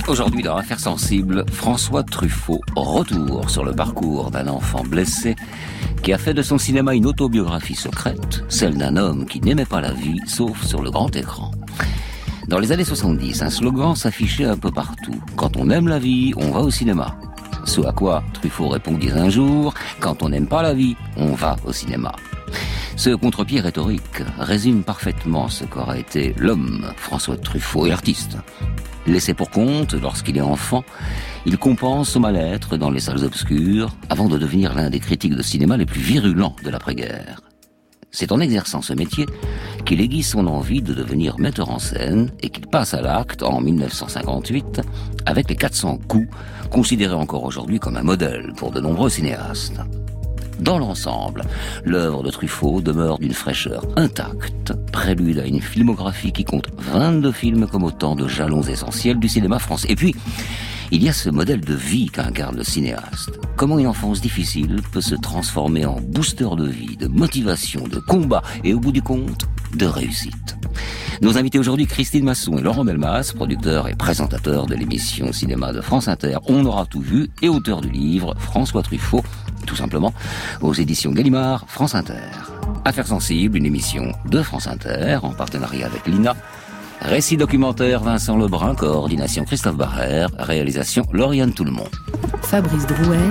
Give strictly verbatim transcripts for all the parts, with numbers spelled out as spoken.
Aujourd'hui, dans Affaires sensibles, François Truffaut, retour sur le parcours d'un enfant blessé qui a fait de son cinéma une autobiographie secrète, celle d'un homme qui n'aimait pas la vie, sauf sur le grand écran. Dans les années soixante-dix, un slogan s'affichait un peu partout. Quand on aime la vie, on va au cinéma. Ce à quoi Truffaut répondit un jour, quand on n'aime pas la vie, on va au cinéma. Ce contre-pied rhétorique résume parfaitement ce qu'aurait été l'homme François Truffaut et l'artiste. Laissé pour compte lorsqu'il est enfant, il compense son mal-être dans les salles obscures avant de devenir l'un des critiques de cinéma les plus virulents de l'après-guerre. C'est en exerçant ce métier qu'il aiguise son envie de devenir metteur en scène et qu'il passe à l'acte en dix-neuf cent cinquante-huit avec les quatre cents coups, considérés encore aujourd'hui comme un modèle pour de nombreux cinéastes. Dans l'ensemble, l'œuvre de Truffaut demeure d'une fraîcheur intacte, prélude à une filmographie qui compte vingt-deux films comme autant de jalons essentiels du cinéma français. Et puis, il y a ce modèle de vie qu'incarne le cinéaste. Comment une enfance difficile peut se transformer en booster de vie, de motivation, de combat et au bout du compte, de réussite. Nos invités aujourd'hui, Christine Masson et Laurent Delmas, producteurs et présentateurs de l'émission Cinéma de France Inter, On aura tout vu, et auteurs du livre François Truffaut, tout simplement, aux éditions Gallimard, France Inter. Affaires sensibles, une émission de France Inter, en partenariat avec l'I N A. Récit documentaire Vincent Lebrun, coordination Christophe Barrère, réalisation Lauriane Tout-le-Monde. Fabrice Drouel,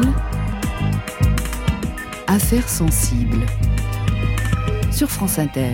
Affaires sensibles, sur France Inter.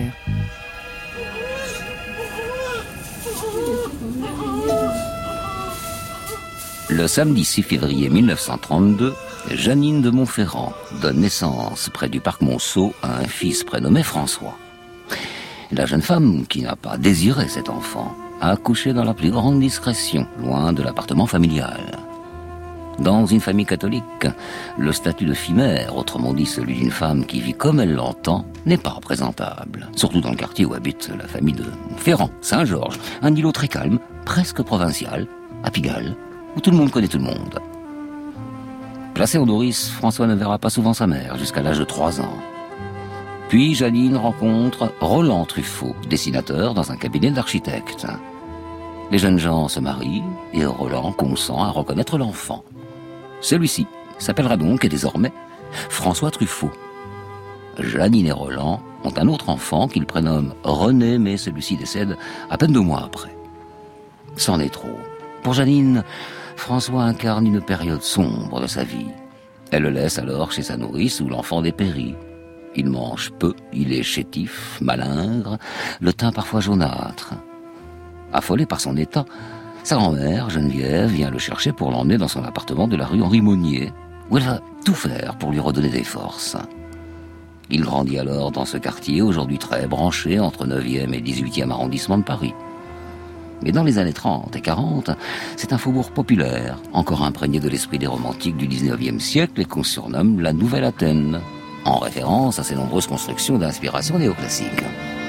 Le samedi six février mille neuf cent trente-deux, Jeannine de Montferrand donne naissance près du parc Monceau à un fils prénommé François. La jeune femme, qui n'a pas désiré cet enfant, a accouché dans la plus grande discrétion, loin de l'appartement familial. Dans une famille catholique, le statut de fille-mère, autrement dit celui d'une femme qui vit comme elle l'entend, n'est pas présentable. Surtout dans le quartier où habite la famille de Montferrand, Saint-Georges, un îlot très calme, presque provincial, à Pigalle, où tout le monde connaît tout le monde. Placé en nourrice, François ne verra pas souvent sa mère jusqu'à l'âge de trois ans. Puis Jeannine rencontre Roland Truffaut, dessinateur dans un cabinet d'architecte. Les jeunes gens se marient et Roland consent à reconnaître l'enfant. Celui-ci s'appellera donc, et désormais, François Truffaut. Jeannine et Roland ont un autre enfant qu'ils prénomment René, mais celui-ci décède à peine deux mois après. C'en est trop. Pour Jeannine, François incarne une période sombre de sa vie. Elle le laisse alors chez sa nourrice où l'enfant dépérit. Il mange peu, il est chétif, malingre, le teint parfois jaunâtre. Affolée par son état, sa grand-mère, Geneviève, vient le chercher pour l'emmener dans son appartement de la rue Henri Monnier, où elle va tout faire pour lui redonner des forces. Il grandit alors dans ce quartier, aujourd'hui très branché entre neuvième et dix-huitième arrondissement de Paris. Mais dans les années trente et quarante, c'est un faubourg populaire, encore imprégné de l'esprit des romantiques du dix-neuvième siècle et qu'on surnomme la Nouvelle Athènes, en référence à ses nombreuses constructions d'inspiration néoclassique.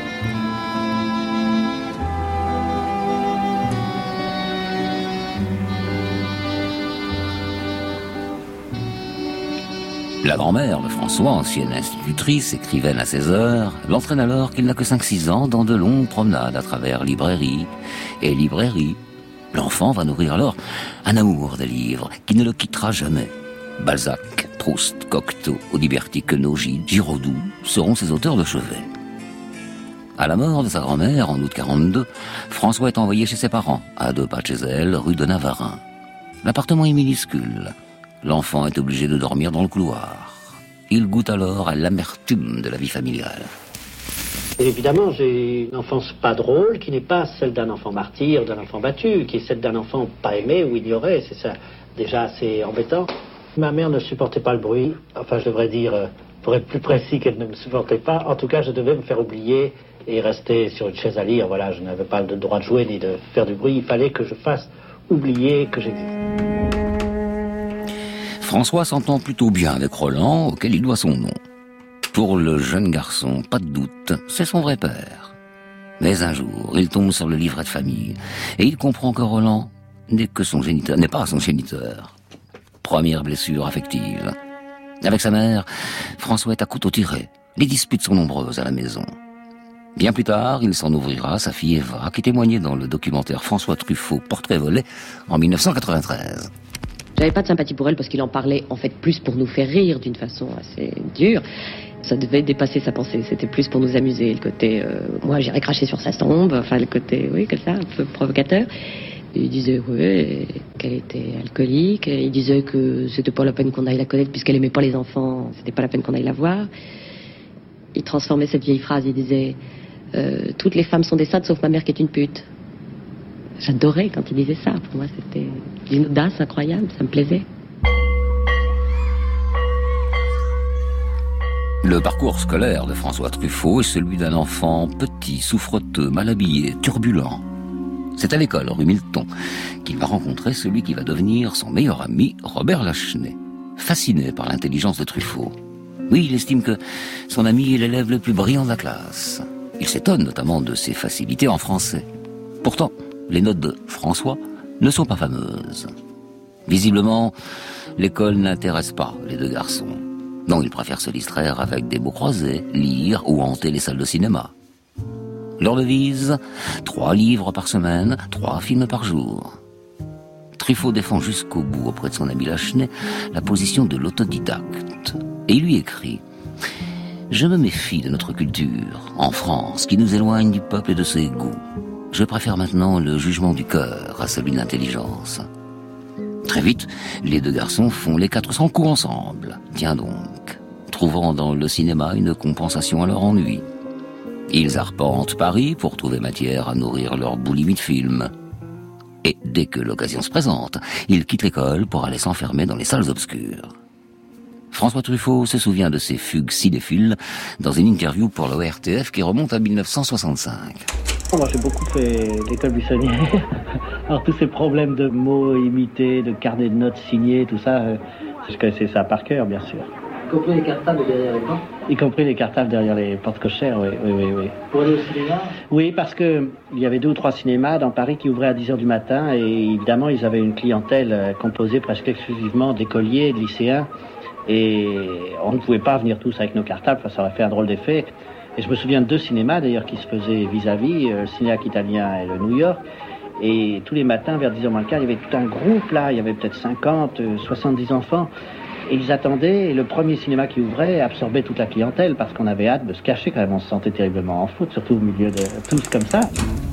La grand-mère de François, ancienne institutrice, écrivaine à seize heures, l'entraîne alors qu'il n'a que cinq six ans dans de longues promenades à travers librairies et librairies. L'enfant va nourrir alors un amour des livres qui ne le quittera jamais. Balzac, Proust, Cocteau, Audiberti, Queneau, Gide, Giraudoux seront ses auteurs de chevet. À la mort de sa grand-mère, en août quarante-deux, François est envoyé chez ses parents, à deux pas de chez elle, rue de Navarin. L'appartement est minuscule. L'enfant est obligé de dormir dans le couloir. Il goûte alors à l'amertume de la vie familiale. Et évidemment, j'ai une enfance pas drôle, qui n'est pas celle d'un enfant martyr, d'un enfant battu, qui est celle d'un enfant pas aimé ou ignoré. C'est ça, déjà assez embêtant. Ma mère ne supportait pas le bruit. Enfin, je devrais dire, pour être plus précis, qu'elle ne me supportait pas. En tout cas, je devais me faire oublier et rester sur une chaise à lire. Voilà, je n'avais pas le droit de jouer ni de faire du bruit. Il fallait que je fasse oublier que j'existais. François s'entend plutôt bien avec Roland, auquel il doit son nom. Pour le jeune garçon, pas de doute, c'est son vrai père. Mais un jour, il tombe sur le livret de famille, et il comprend que Roland n'est que son géniteur, n'est pas son géniteur. Première blessure affective. Avec sa mère, François est à couteau tiré. Les disputes sont nombreuses à la maison. Bien plus tard, il s'en ouvrira à sa fille Eva, qui témoignait dans le documentaire François Truffaut, Portrait volé, en mille neuf cent quatre-vingt-treize. J'avais pas de sympathie pour elle parce qu'il en parlait en fait plus pour nous faire rire d'une façon assez dure. Ça devait dépasser sa pensée, c'était plus pour nous amuser. Le côté, euh, moi j'irais cracher sur sa tombe, enfin le côté, oui, comme ça, un peu provocateur. Il disait, ouais, qu'elle était alcoolique. Il disait que c'était pas la peine qu'on aille la connaître puisqu'elle aimait pas les enfants, c'était pas la peine qu'on aille la voir. Il transformait cette vieille phrase, il disait, euh, toutes les femmes sont des saintes sauf ma mère qui est une pute. J'adorais quand il disait ça. Pour moi, c'était une audace incroyable. Ça me plaisait. Le parcours scolaire de François Truffaut est celui d'un enfant petit, souffreteux, mal habillé, turbulent. C'est à l'école, rue Milton, qu'il va rencontrer celui qui va devenir son meilleur ami, Robert Lachenay, fasciné par l'intelligence de Truffaut. Oui, il estime que son ami est l'élève le plus brillant de la classe. Il s'étonne notamment de ses facilités en français. Pourtant, les notes de François ne sont pas fameuses. Visiblement, l'école n'intéresse pas les deux garçons. Non, ils préfèrent se distraire avec des mots croisés, lire ou hanter les salles de cinéma. Leur devise, trois livres par semaine, trois films par jour. Truffaut défend jusqu'au bout auprès de son ami Lachenay la position de l'autodidacte. Et il lui écrit « Je me méfie de notre culture, en France, qui nous éloigne du peuple et de ses goûts. Je préfère maintenant le jugement du cœur à celui de l'intelligence. » Très vite, les deux garçons font les quatre cents coups ensemble. Tiens donc, trouvant dans le cinéma une compensation à leur ennui. Ils arpentent Paris pour trouver matière à nourrir leur boulimie de films. Et dès que l'occasion se présente, ils quittent l'école pour aller s'enfermer dans les salles obscures. François Truffaut se souvient de ses fugues cinéphiles dans une interview pour l'O R T F qui remonte à mille neuf cent soixante-cinq. Moi, j'ai beaucoup fait l'école buissonnière. Alors, tous ces problèmes de mots imités, de carnets de notes signés, tout ça, euh, je connaissais ça par cœur, bien sûr. Y compris les cartables derrière les portes. Y compris les cartables derrière les portes cochères, oui, oui, oui, oui. Pour aller au cinéma? Oui, parce que il y avait deux ou trois cinémas dans Paris qui ouvraient à dix heures du matin et évidemment, ils avaient une clientèle euh, composée presque exclusivement d'écoliers, de lycéens. Et on ne pouvait pas venir tous avec nos cartables, ça aurait fait un drôle d'effet. Et je me souviens de deux cinémas d'ailleurs qui se faisaient vis-à-vis, le Cinéac italien et le New York. Et tous les matins, vers dix heures moins le quart, il y avait tout un groupe là, il y avait peut-être cinquante, soixante-dix enfants. Et ils attendaient, et le premier cinéma qui ouvrait absorbait toute la clientèle parce qu'on avait hâte de se cacher quand même, on se sentait terriblement en faute, surtout au milieu de tous comme ça.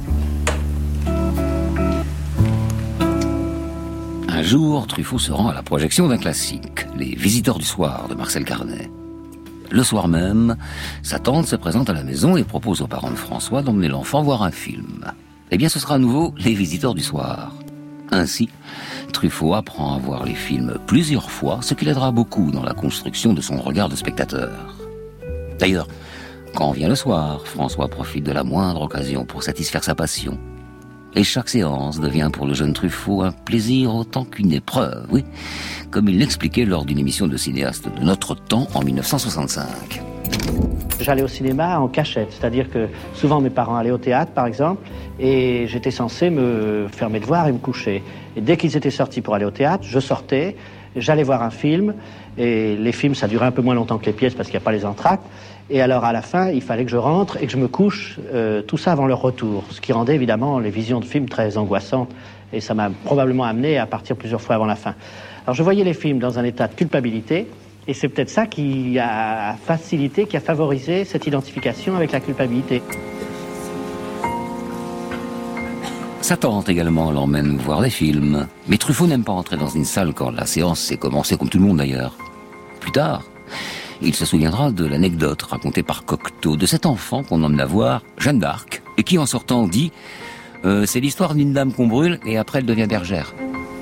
Un jour, Truffaut se rend à la projection d'un classique, Les Visiteurs du soir de Marcel Carnet. Le soir même, sa tante se présente à la maison et propose aux parents de François d'emmener l'enfant voir un film. Eh bien, ce sera à nouveau Les Visiteurs du soir. Ainsi, Truffaut apprend à voir les films plusieurs fois, ce qui l'aidera beaucoup dans la construction de son regard de spectateur. D'ailleurs, quand vient le soir, François profite de la moindre occasion pour satisfaire sa passion. Et chaque séance devient pour le jeune Truffaut un plaisir autant qu'une épreuve, oui, comme il l'expliquait lors d'une émission de cinéaste de notre temps en mille neuf cent soixante-cinq. J'allais au cinéma en cachette, c'est-à-dire que souvent mes parents allaient au théâtre par exemple, et j'étais censé me faire mes devoirs et me coucher. Et dès qu'ils étaient sortis pour aller au théâtre, je sortais, j'allais voir un film, et les films ça durait un peu moins longtemps que les pièces parce qu'il n'y a pas les entr'actes. Et alors, à la fin, il fallait que je rentre et que je me couche, euh, tout ça avant leur retour. Ce qui rendait évidemment les visions de films très angoissantes. Et ça m'a probablement amené à partir plusieurs fois avant la fin. Alors, je voyais les films dans un état de culpabilité. Et c'est peut-être ça qui a facilité, qui a favorisé cette identification avec la culpabilité. Sa tante également l'emmène voir des films. Mais Truffaut n'aime pas entrer dans une salle quand la séance s'est commencée, comme tout le monde d'ailleurs. Plus tard, il se souviendra de l'anecdote racontée par Cocteau de cet enfant qu'on emmena voir, Jeanne d'Arc, et qui en sortant dit euh, « C'est l'histoire d'une dame qu'on brûle et après elle devient bergère ».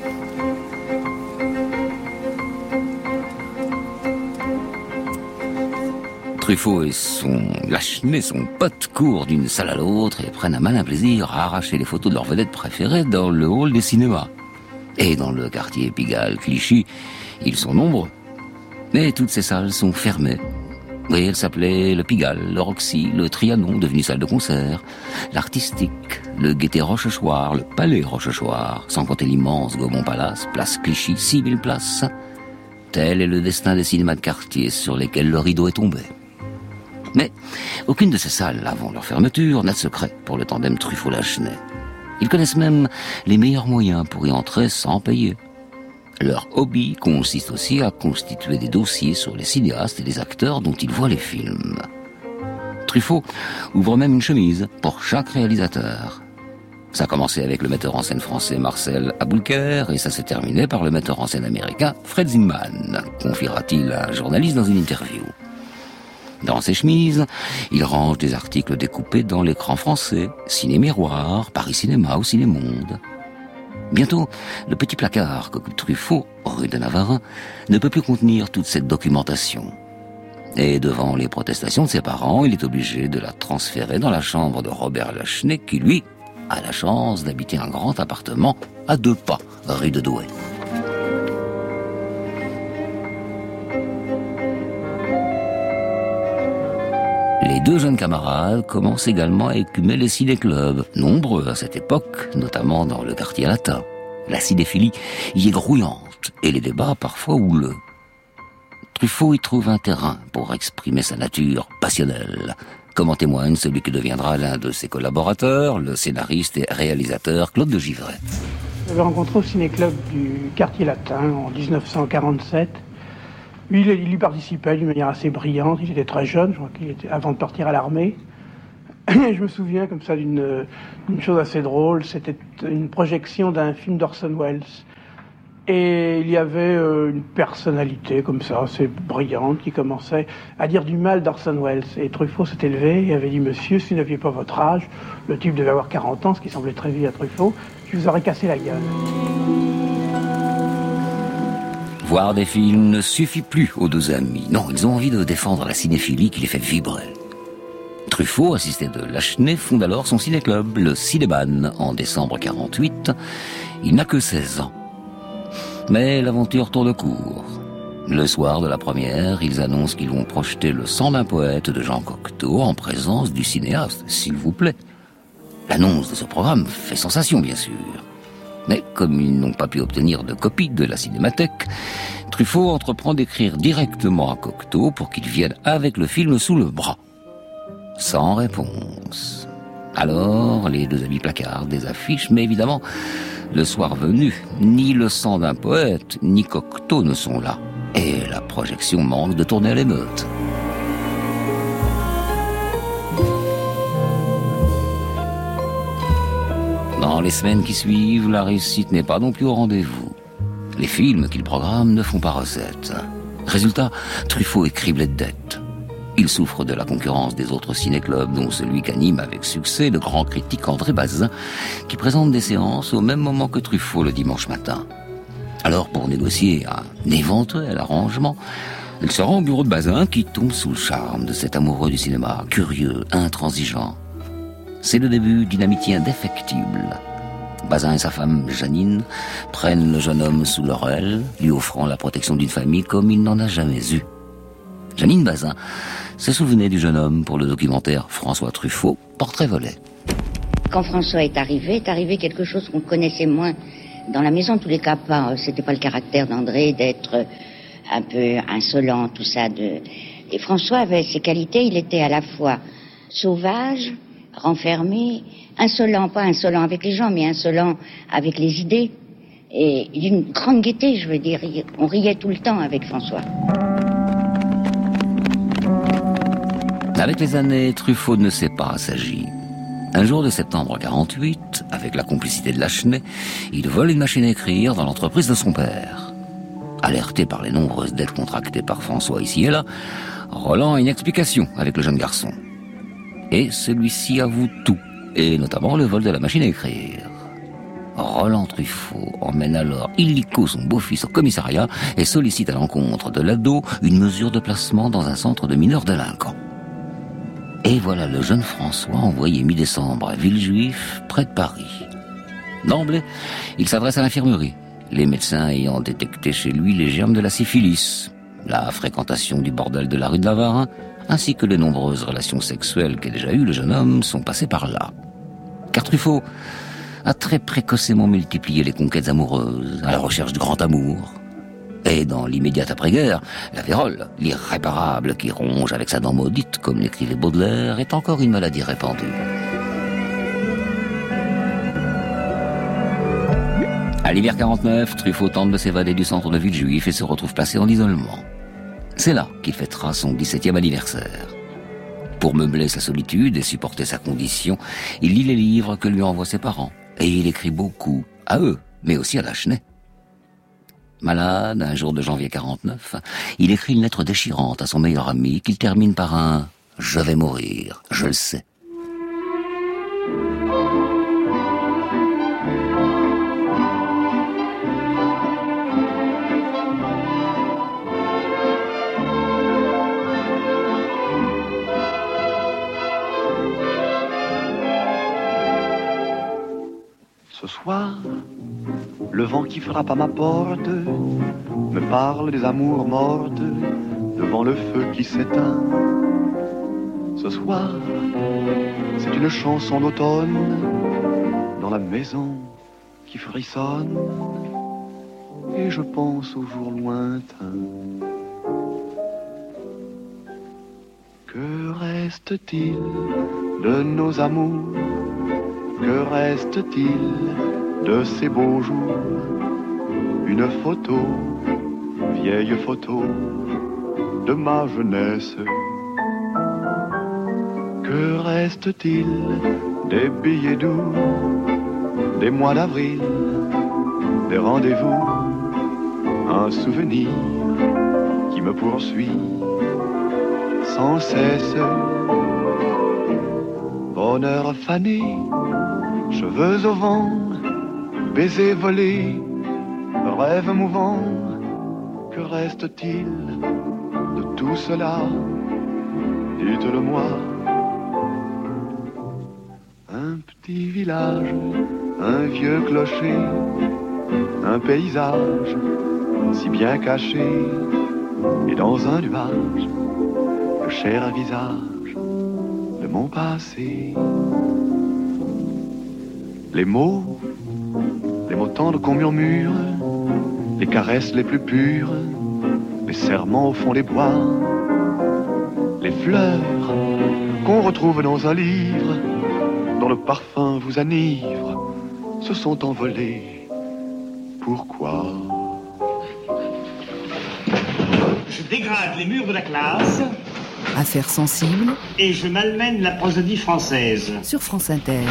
Truffaut et son Lachenay, son pote, courent d'une salle à l'autre et prennent un malin plaisir à arracher les photos de leurs vedettes préférées dans le hall des cinémas. Et dans le quartier Pigalle, Clichy, ils sont nombreux. Mais toutes ces salles sont fermées. Oui, elles s'appelaient le Pigalle, le Roxy, le Trianon, devenu salle de concert, l'Artistique, le Gaîté Rochechouart, le Palais Rochechouart, sans compter l'immense Gaumont Palace, place Clichy, six mille places. Tel est le destin des cinémas de quartier sur lesquels le rideau est tombé. Mais aucune de ces salles, avant leur fermeture, n'a de secret pour le tandem Truffaut-Lachenay. Ils connaissent même les meilleurs moyens pour y entrer sans payer. Leur hobby consiste aussi à constituer des dossiers sur les cinéastes et les acteurs dont ils voient les films. Truffaut ouvre même une chemise pour chaque réalisateur. Ça a commencé avec le metteur en scène français Marcel Aboulker et ça s'est terminé par le metteur en scène américain Fred Zinman, confiera-t-il à un journaliste dans une interview. Dans ses chemises, il range des articles découpés dans l'écran français, Ciné Miroir, Paris Cinéma ou Ciné Monde. Bientôt, le petit placard qu'occupe Truffaut, rue de Navarin, ne peut plus contenir toute cette documentation. Et devant les protestations de ses parents, il est obligé de la transférer dans la chambre de Robert Lachenay, qui lui a la chance d'habiter un grand appartement à deux pas, rue de Douai. Les deux jeunes camarades commencent également à écumer les ciné-clubs, nombreux à cette époque, notamment dans le quartier latin. La cinéphilie y est grouillante et les débats parfois houleux. Truffaut y trouve un terrain pour exprimer sa nature passionnelle, comme en témoigne celui qui deviendra l'un de ses collaborateurs, le scénariste et réalisateur Claude de Givray. Je l'avais rencontré au ciné-club du quartier latin en dix-neuf cent quarante-sept. Lui, il y participait d'une manière assez brillante. Il était très jeune, je crois qu'il était avant de partir à l'armée. Je me souviens comme ça d'une, d'une chose assez drôle. C'était une projection d'un film d'Orson Welles. Et il y avait euh, une personnalité comme ça, assez brillante, qui commençait à dire du mal d'Orson Welles. Et Truffaut s'était levé et avait dit « Monsieur, si vous n'aviez pas votre âge, le type devait avoir quarante ans, ce qui semblait très vieux à Truffaut, je vous aurais cassé la gueule. » Voir des films ne suffit plus aux deux amis. Non, ils ont envie de défendre la cinéphilie qui les fait vibrer. Truffaut, assisté de Lachenay, fonde alors son ciné-club, le Cinéban, en décembre quarante-huit. Il n'a que seize ans. Mais l'aventure tourne court. Le soir de la première, ils annoncent qu'ils vont projeter Le sang d'un poète de Jean Cocteau en présence du cinéaste, s'il vous plaît. L'annonce de ce programme fait sensation, bien sûr. Mais comme ils n'ont pas pu obtenir de copie de la cinémathèque, Truffaut entreprend d'écrire directement à Cocteau pour qu'il vienne avec le film sous le bras. Sans réponse. Alors, les deux amis placardent des affiches, mais évidemment, le soir venu, ni Le sang d'un poète, ni Cocteau ne sont là. Et la projection manque de tourner à l'émeute. Dans les semaines qui suivent, la réussite n'est pas non plus au rendez-vous. Les films qu'il programme ne font pas recette. Résultat, Truffaut est criblé de dettes. Il souffre de la concurrence des autres ciné-clubs, dont celui qu'anime avec succès le grand critique André Bazin, qui présente des séances au même moment que Truffaut le dimanche matin. Alors, pour négocier un éventuel arrangement, il se rend au bureau de Bazin, qui tombe sous le charme de cet amoureux du cinéma, curieux, intransigeant. C'est le début d'une amitié indéfectible. Bazin et sa femme, Janine, prennent le jeune homme sous leur aile, lui offrant la protection d'une famille comme il n'en a jamais eu. Janine Bazin se souvenait du jeune homme pour le documentaire François Truffaut, Portrait volet. Quand François est arrivé, est arrivé quelque chose qu'on connaissait moins dans la maison, en tous les cas pas. C'était pas le caractère d'André d'être un peu insolent, tout ça. De... Et François avait ses qualités, il était à la fois sauvage, renfermé, insolent, pas insolent avec les gens, mais insolent avec les idées. Et d'une grande gaieté, je veux dire, on riait tout le temps avec François. Avec les années, Truffaut ne s'est pas assagi. Un jour de septembre quarante-huit, avec la complicité de Lachenay, il vole une machine à écrire dans l'entreprise de son père. Alerté par les nombreuses dettes contractées par François ici et là, Roland a une explication avec le jeune garçon. Et celui-ci avoue tout, et notamment le vol de la machine à écrire. Roland Truffaut emmène alors illico son beau-fils au commissariat et sollicite à l'encontre de l'ado une mesure de placement dans un centre de mineurs délinquants. Et voilà le jeune François envoyé mi-décembre à Villejuif, près de Paris. D'emblée, il s'adresse à l'infirmerie, les médecins ayant détecté chez lui les germes de la syphilis, la fréquentation du bordel de la rue de Navarin, ainsi que les nombreuses relations sexuelles qu'a déjà eues le jeune homme sont passées par là. Car Truffaut a très précocement multiplié les conquêtes amoureuses, à la recherche du grand amour. Et dans l'immédiate après-guerre, la vérole, l'irréparable qui ronge avec sa dent maudite, comme l'écrivait Baudelaire, est encore une maladie répandue. À l'hiver quarante-neuf, Truffaut tente de s'évader du centre de ville juif et se retrouve placé en isolement. C'est là qu'il fêtera son dix-septième anniversaire. Pour meubler sa solitude et supporter sa condition, il lit les livres que lui envoient ses parents. Et il écrit beaucoup, à eux, mais aussi à Lachenay. Malade, un jour de janvier quarante-neuf, il écrit une lettre déchirante à son meilleur ami qu'il termine par un « Je vais mourir, je le sais ». Ce soir, le vent qui frappe à ma porte me parle des amours mortes devant le feu qui s'éteint. Ce soir, c'est une chanson d'automne dans la maison qui frissonne et je pense aux jours lointains. Que reste-t-il de nos amours? Que reste-t-il de ces beaux jours? Une photo, vieille photo de ma jeunesse. Que reste-t-il des billets doux, des mois d'avril, des rendez-vous? Un souvenir qui me poursuit sans cesse. Bonheur fané, cheveux au vent, baisers volés, rêves mouvants. Que reste-t-il de tout cela? Dites-le-moi. Un petit village, un vieux clocher, un paysage si bien caché, et dans un nuage, le cher visage de mon passé. Les mots, les mots tendres qu'on murmure, les caresses les plus pures, les serments au fond des bois, les fleurs qu'on retrouve dans un livre, dont le parfum vous enivre, se sont envolés. Pourquoi? Je dégrade les murs de la classe. Affaires sensibles. Et je malmène la prosodie française. Sur France Inter.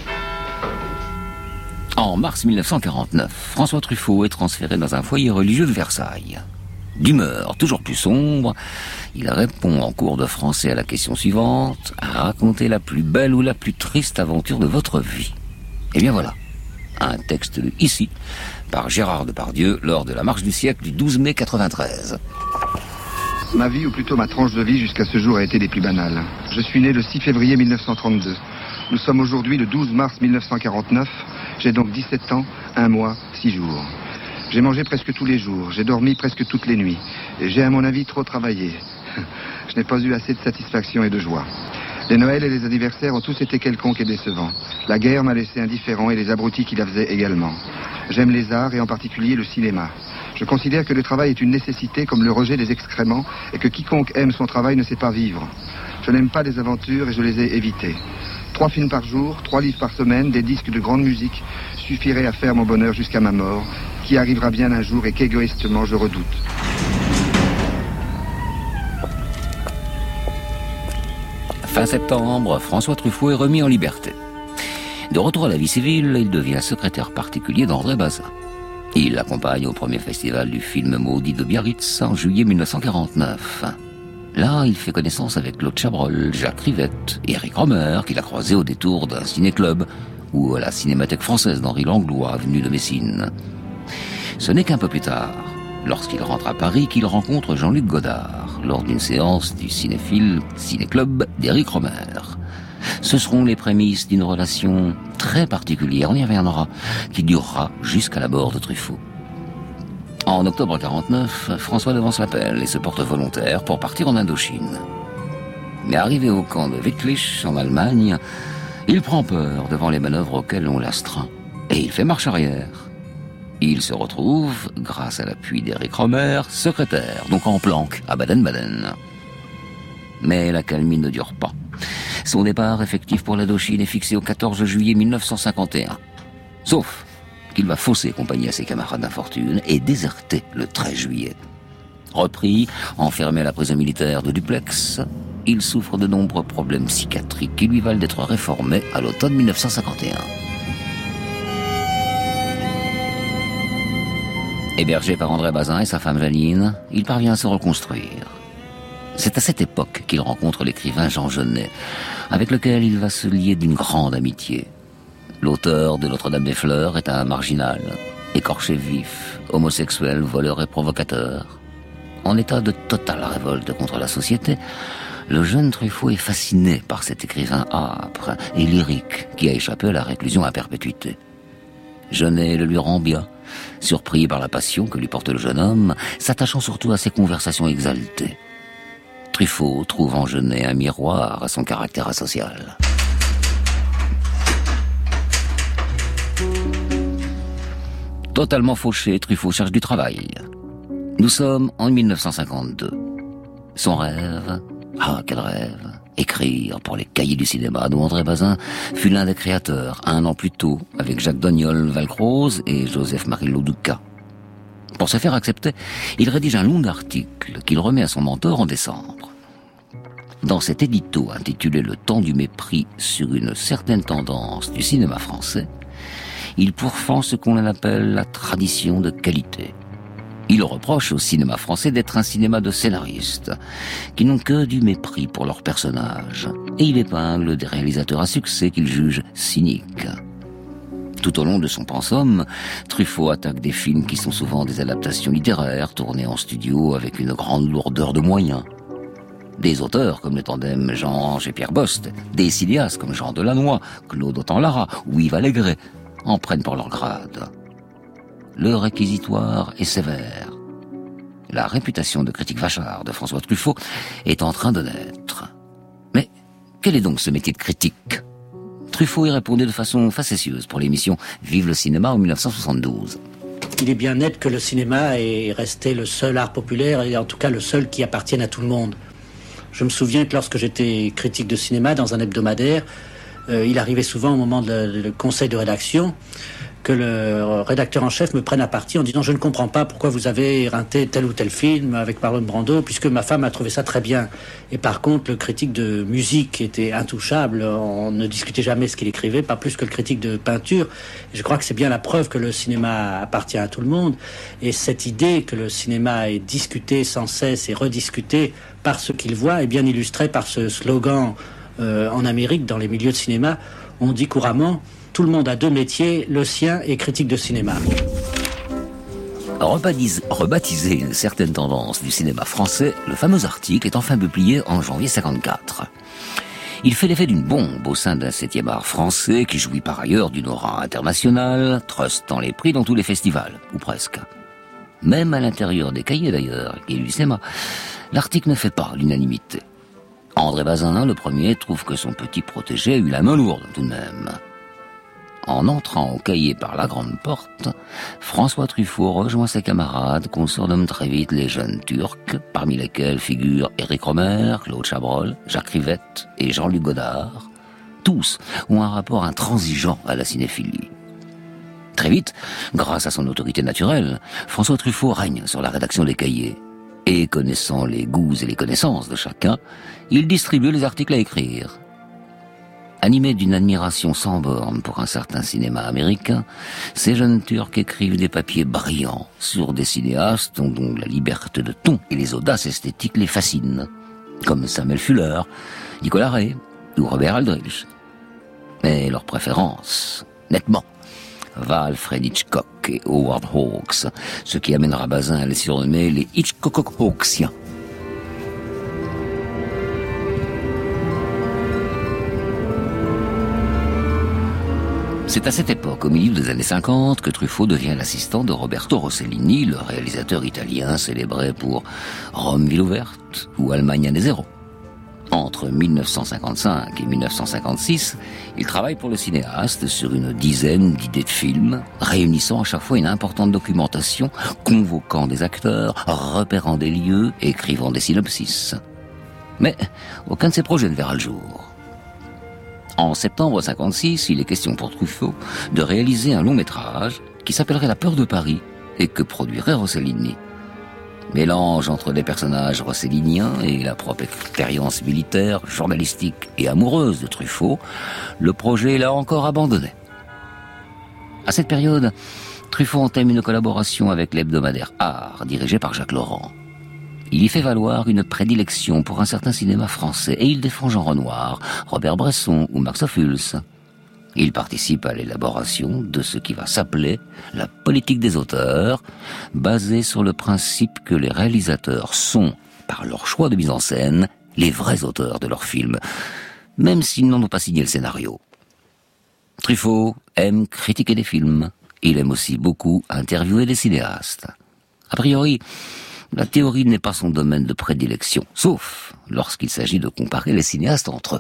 En mars mille neuf cent quarante-neuf, François Truffaut est transféré dans un foyer religieux de Versailles. D'humeur toujours plus sombre, il répond en cours de français à la question suivante: racontez la plus belle ou la plus triste aventure de votre vie. Et bien voilà, un texte lu ici par Gérard Depardieu lors de la marche du siècle du douze mai quatre-vingt-treize. Ma vie, ou plutôt ma tranche de vie jusqu'à ce jour, a été des plus banales. Je suis né le six février mille neuf cent trente-deux. Nous sommes aujourd'hui le douze mars mille neuf cent quarante-neuf. J'ai donc dix-sept ans, un mois, six jours. J'ai mangé presque tous les jours, j'ai dormi presque toutes les nuits. Et j'ai à mon avis trop travaillé. Je n'ai pas eu assez de satisfaction et de joie. Les Noëls et les anniversaires ont tous été quelconques et décevants. La guerre m'a laissé indifférent et les abrutis qui la faisaient également. J'aime les arts et en particulier le cinéma. Je considère que le travail est une nécessité comme le rejet des excréments et que quiconque aime son travail ne sait pas vivre. Je n'aime pas les aventures et je les ai évitées. Trois films par jour, trois livres par semaine, des disques de grande musique suffiraient à faire mon bonheur jusqu'à ma mort, qui arrivera bien un jour et qu'égoïstement je redoute. Fin septembre, François Truffaut est remis en liberté. De retour à la vie civile, il devient secrétaire particulier d'André Bazin. Il l'accompagne au premier festival du film maudit de Biarritz en juillet mille neuf cent quarante-neuf. Là, il fait connaissance avec Claude Chabrol, Jacques Rivette et Éric Rohmer, qu'il a croisé au détour d'un ciné-club ou à la Cinémathèque française d'Henri Langlois, avenue de Messine. Ce n'est qu'un peu plus tard, lorsqu'il rentre à Paris, qu'il rencontre Jean-Luc Godard lors d'une séance du cinéphile ciné-club d'Éric Rohmer. Ce seront les prémices d'une relation très particulière, on y reviendra, qui durera jusqu'à la mort de Truffaut. En octobre quarante-neuf, François devance l'appel et se porte volontaire pour partir en Indochine. Mais arrivé au camp de Wittlich, en Allemagne, il prend peur devant les manœuvres auxquelles on l'astreint. Et il fait marche arrière. Il se retrouve, grâce à l'appui d'Éric Rohmer, secrétaire, donc en planque, à Baden-Baden. Mais la calmie ne dure pas. Son départ effectif pour l'Indochine est fixé au quatorze juillet mille neuf cent cinquante et un. Sauf qu'il va fausser compagnie à ses camarades d'infortune et déserter le treize juillet. Repris, enfermé à la prison militaire de Duplex, il souffre de nombreux problèmes psychiatriques qui lui valent d'être réformé à l'automne mille neuf cent cinquante et un. Hébergé par André Bazin et sa femme Janine, il parvient à se reconstruire. C'est à cette époque qu'il rencontre l'écrivain Jean Genet, avec lequel il va se lier d'une grande amitié. L'auteur de Notre-Dame des Fleurs est un marginal, écorché vif, homosexuel, voleur et provocateur. En état de totale révolte contre la société, le jeune Truffaut est fasciné par cet écrivain âpre et lyrique qui a échappé à la réclusion à perpétuité. Genet le lui rend bien, surpris par la passion que lui porte le jeune homme, s'attachant surtout à ses conversations exaltées. Truffaut trouve en Genet un miroir à son caractère asocial. Totalement fauché, Truffaut cherche du travail. Nous sommes en mille neuf cent cinquante-deux. Son rêve, ah quel rêve, écrire pour les cahiers du cinéma dont André Bazin fut l'un des créateurs, un an plus tôt, avec Jacques Doniol Valcroze et Joseph-Marie Loduca. Pour se faire accepter, il rédige un long article qu'il remet à son mentor en décembre. Dans cet édito intitulé « Le temps du mépris sur une certaine tendance du cinéma français », il pourfend ce qu'on appelle la tradition de qualité. Il reproche au cinéma français d'être un cinéma de scénaristes, qui n'ont que du mépris pour leurs personnages, et il épingle des réalisateurs à succès qu'il juge cyniques. Tout au long de son pensum, Truffaut attaque des films qui sont souvent des adaptations littéraires, tournées en studio avec une grande lourdeur de moyens. Des auteurs comme le tandem Jean-Ange et Pierre Bost, des cinéastes comme Jean Delannoy, Claude Autant-Lara ou Yves Allégret en prennent pour leur grade. Le réquisitoire est sévère. La réputation de critique vachard de François Truffaut est en train de naître. Mais quel est donc ce métier de critique ? Truffaut y répondait de façon facétieuse pour l'émission Vive le cinéma en mille neuf cent soixante-douze. Il est bien net que le cinéma est resté le seul art populaire, et en tout cas le seul qui appartienne à tout le monde. Je me souviens que lorsque j'étais critique de cinéma dans un hebdomadaire, euh, il arrivait souvent au moment du conseil de rédaction que le rédacteur en chef me prenne à partie en disant « Je ne comprends pas pourquoi vous avez éreinté tel ou tel film avec Marlon Brando, puisque ma femme a trouvé ça très bien. » Et par contre, le critique de musique était intouchable, on ne discutait jamais ce qu'il écrivait, pas plus que le critique de peinture. Et je crois que c'est bien la preuve que le cinéma appartient à tout le monde. Et cette idée que le cinéma est discuté sans cesse et rediscuté par ceux qu'il voit est bien illustrée par ce slogan euh, en Amérique, dans les milieux de cinéma, on dit couramment « Tout le monde a deux métiers, le sien est critique de cinéma. » Rebaptisé, rebaptisé une certaine tendance du cinéma français, le fameux article est enfin publié en janvier cinquante-quatre. Il fait l'effet d'une bombe au sein d'un septième art français qui jouit par ailleurs d'une aura internationale, trustant les prix dans tous les festivals, ou presque. Même à l'intérieur des cahiers d'ailleurs, et du cinéma, l'article ne fait pas l'unanimité. André Bazin, le premier, trouve que son petit protégé a eu la main lourde tout de même. En entrant au cahier par la grande porte, François Truffaut rejoint ses camarades qu'on surnomme très vite les jeunes Turcs, parmi lesquels figurent Éric Rohmer, Claude Chabrol, Jacques Rivette et Jean-Luc Godard. Tous ont un rapport intransigeant à la cinéphilie. Très vite, grâce à son autorité naturelle, François Truffaut règne sur la rédaction des cahiers. Et connaissant les goûts et les connaissances de chacun, il distribue les articles à écrire. Animés d'une admiration sans borne pour un certain cinéma américain, ces jeunes Turcs écrivent des papiers brillants sur des cinéastes dont la liberté de ton et les audaces esthétiques les fascinent, comme Samuel Fuller, Nicolas Ray ou Robert Aldrich. Mais leur préférence, nettement, va à Alfred Hitchcock et Howard Hawks, ce qui amènera Bazin à les surnommer les Hitchcock-Hawksiens. C'est à cette époque, au milieu des années cinquante, que Truffaut devient l'assistant de Roberto Rossellini, le réalisateur italien célébré pour Rome ville ouverte ou Allemagne à zéro. Entre mille neuf cent cinquante-cinq et mille neuf cent cinquante-six, il travaille pour le cinéaste sur une dizaine d'idées de films, réunissant à chaque fois une importante documentation, convoquant des acteurs, repérant des lieux, écrivant des synopsis. Mais aucun de ces projets ne verra le jour. En septembre cinquante-six, il est question pour Truffaut de réaliser un long métrage qui s'appellerait La peur de Paris et que produirait Rossellini. Mélange entre des personnages rosselliniens et la propre expérience militaire, journalistique et amoureuse de Truffaut, le projet est là encore abandonné. À cette période, Truffaut entame une collaboration avec l'hebdomadaire Art, dirigé par Jacques Laurent. Il y fait valoir une prédilection pour un certain cinéma français et il défend Jean Renoir, Robert Bresson ou Max Ophuls. Il participe à l'élaboration de ce qui va s'appeler la politique des auteurs, basée sur le principe que les réalisateurs sont, par leur choix de mise en scène, les vrais auteurs de leurs films, même s'ils n'en ont pas signé le scénario. Truffaut aime critiquer des films. Il aime aussi beaucoup interviewer des cinéastes. A priori, la théorie n'est pas son domaine de prédilection, sauf lorsqu'il s'agit de comparer les cinéastes entre eux.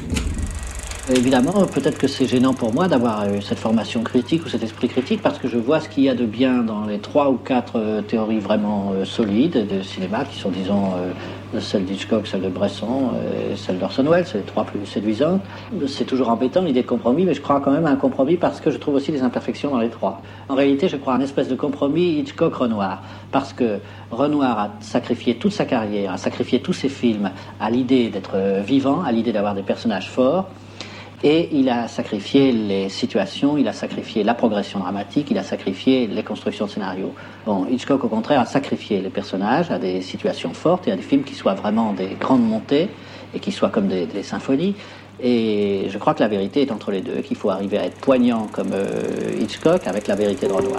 Évidemment, peut-être que c'est gênant pour moi d'avoir eu cette formation critique ou cet esprit critique parce que je vois ce qu'il y a de bien dans les trois ou quatre euh, théories vraiment euh, solides de cinéma qui sont, disons, euh, celle d'Hitchcock, celle de Bresson euh, et celle d'Orson Welles, c'est les trois plus séduisantes. C'est toujours embêtant l'idée de compromis, mais je crois quand même à un compromis parce que je trouve aussi des imperfections dans les trois. En réalité, je crois à un espèce de compromis Hitchcock-Renoir parce que Renoir a sacrifié toute sa carrière, a sacrifié tous ses films à l'idée d'être vivant, à l'idée d'avoir des personnages forts. Et il a sacrifié les situations, il a sacrifié la progression dramatique, il a sacrifié les constructions de scénarios. Bon, Hitchcock, au contraire, a sacrifié les personnages à des situations fortes et à des films qui soient vraiment des grandes montées et qui soient comme des, des symphonies. Et je crois que la vérité est entre les deux, qu'il faut arriver à être poignant comme euh, Hitchcock avec la vérité de Renoir.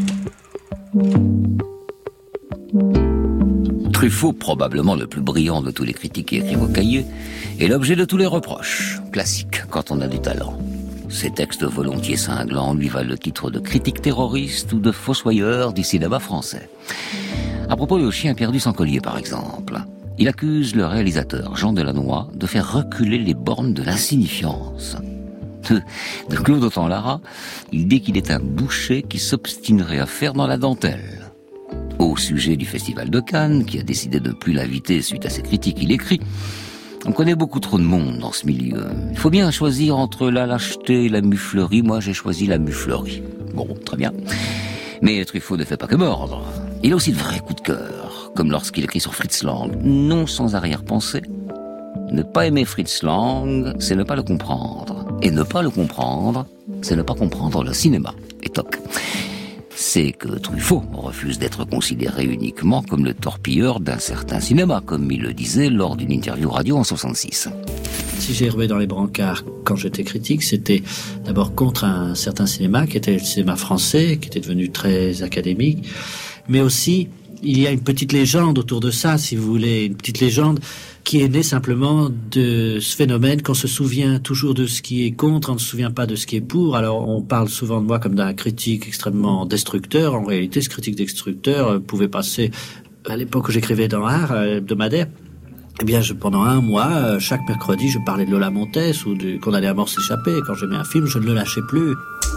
Truffaut, probablement le plus brillant de tous les critiques qui écrivent au cahier, est l'objet de tous les reproches, classiques quand on a du talent. Ses textes volontiers cinglants lui valent le titre de critique terroriste ou de fossoyeur du cinéma français. À propos de Chien perdu sans collier, par exemple, il accuse le réalisateur Jean Delannoy de faire reculer les bornes de l'insignifiance. De, de Claude Autant-Lara, il dit qu'il est un boucher qui s'obstinerait à faire dans la dentelle. Au sujet du Festival de Cannes, qui a décidé de ne plus l'inviter suite à ses critiques, il écrit « On connaît beaucoup trop de monde dans ce milieu. Il faut bien choisir entre la lâcheté et la muflerie. Moi, j'ai choisi la muflerie. » Bon, très bien. Mais Truffaut ne fait pas que mordre. Il a aussi de vrais coups de cœur, comme lorsqu'il écrit sur Fritz Lang, non sans arrière-pensée. Ne pas aimer Fritz Lang, c'est ne pas le comprendre. Et ne pas le comprendre, c'est ne pas comprendre le cinéma. Et toc. C'est que Truffaut refuse d'être considéré uniquement comme le torpilleur d'un certain cinéma, comme il le disait lors d'une interview radio en soixante-six. Si j'ai remis dans les brancards quand j'étais critique, c'était d'abord contre un certain cinéma qui était le cinéma français, qui était devenu très académique, mais aussi il y a une petite légende autour de ça, si vous voulez, une petite légende qui est née simplement de ce phénomène qu'on se souvient toujours de ce qui est contre, on ne se souvient pas de ce qui est pour. Alors on parle souvent de moi comme d'un critique extrêmement destructeur. En réalité, ce critique destructeur pouvait passer, à l'époque où j'écrivais dans Art, hebdomadaire, eh bien, je, pendant un mois, chaque mercredi, je parlais de Lola Montès ou de Condamné à mort s'échapper. Quand j'aimais un film, je ne le lâchais plus.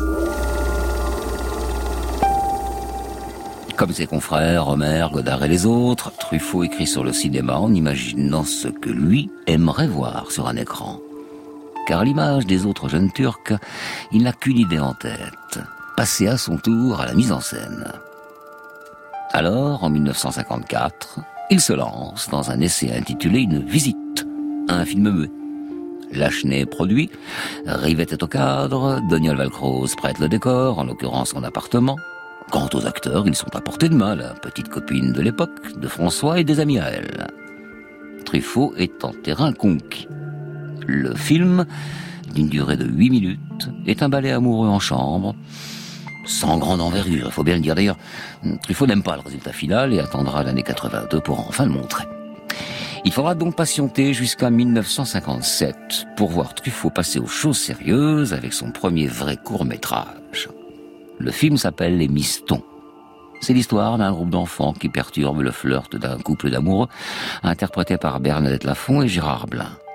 Comme ses confrères, Homer, Godard et les autres, Truffaut écrit sur le cinéma en imaginant ce que lui aimerait voir sur un écran. Car à l'image des autres jeunes Turcs, il n'a qu'une idée en tête, passer à son tour à la mise en scène. Alors, en mille neuf cent cinquante-quatre, il se lance dans un essai intitulé Une visite, un film muet. Lachenay produit, Rivette est au cadre, Doniol Valcroze prête le décor, en l'occurrence son appartement. Quant aux acteurs, ils sont à portée de main, la petite copine de l'époque, de François et des amis à elle. Truffaut est en terrain conquis. Le film, d'une durée de huit minutes, est un ballet amoureux en chambre, sans grande envergure, il faut bien le dire. D'ailleurs, Truffaut n'aime pas le résultat final et attendra l'année quatre-vingt-deux pour enfin le montrer. Il faudra donc patienter jusqu'à mille neuf cent cinquante-sept pour voir Truffaut passer aux choses sérieuses avec son premier vrai court-métrage. Le film s'appelle Les Mistons. C'est l'histoire d'un groupe d'enfants qui perturbe le flirt d'un couple d'amoureux, interprété par Bernadette Lafont et Gérard Blin.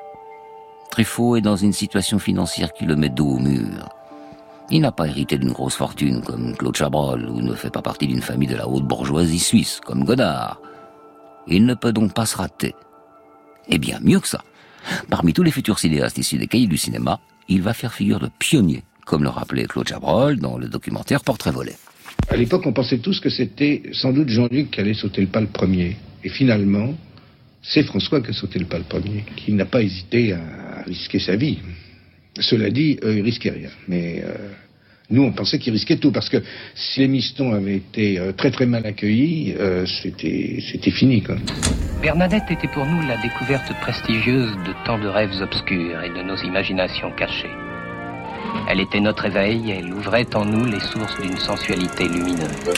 Truffaut est dans une situation financière qui le met dos au mur. Il n'a pas hérité d'une grosse fortune comme Claude Chabrol ou ne fait pas partie d'une famille de la haute bourgeoisie suisse comme Godard. Il ne peut donc pas se rater. Et bien mieux que ça, parmi tous les futurs cinéastes issus des cahiers du cinéma, il va faire figure de pionnier, comme le rappelait Claude Chabrol dans le documentaire Portrait volé. À l'époque, on pensait tous que c'était sans doute Jean-Luc qui allait sauter le pas le premier. Et finalement, c'est François qui a sauté le pas le premier, qui n'a pas hésité à risquer sa vie. Cela dit, euh, il risquait rien. Mais euh, nous, on pensait qu'il risquait tout, parce que si les Mistons avaient été euh, très très mal accueillis, euh, c'était, c'était fini, quoi. Bernadette était pour nous la découverte prestigieuse de tant de rêves obscurs et de nos imaginations cachées. Elle était notre éveil, elle ouvrait en nous les sources d'une sensualité lumineuse.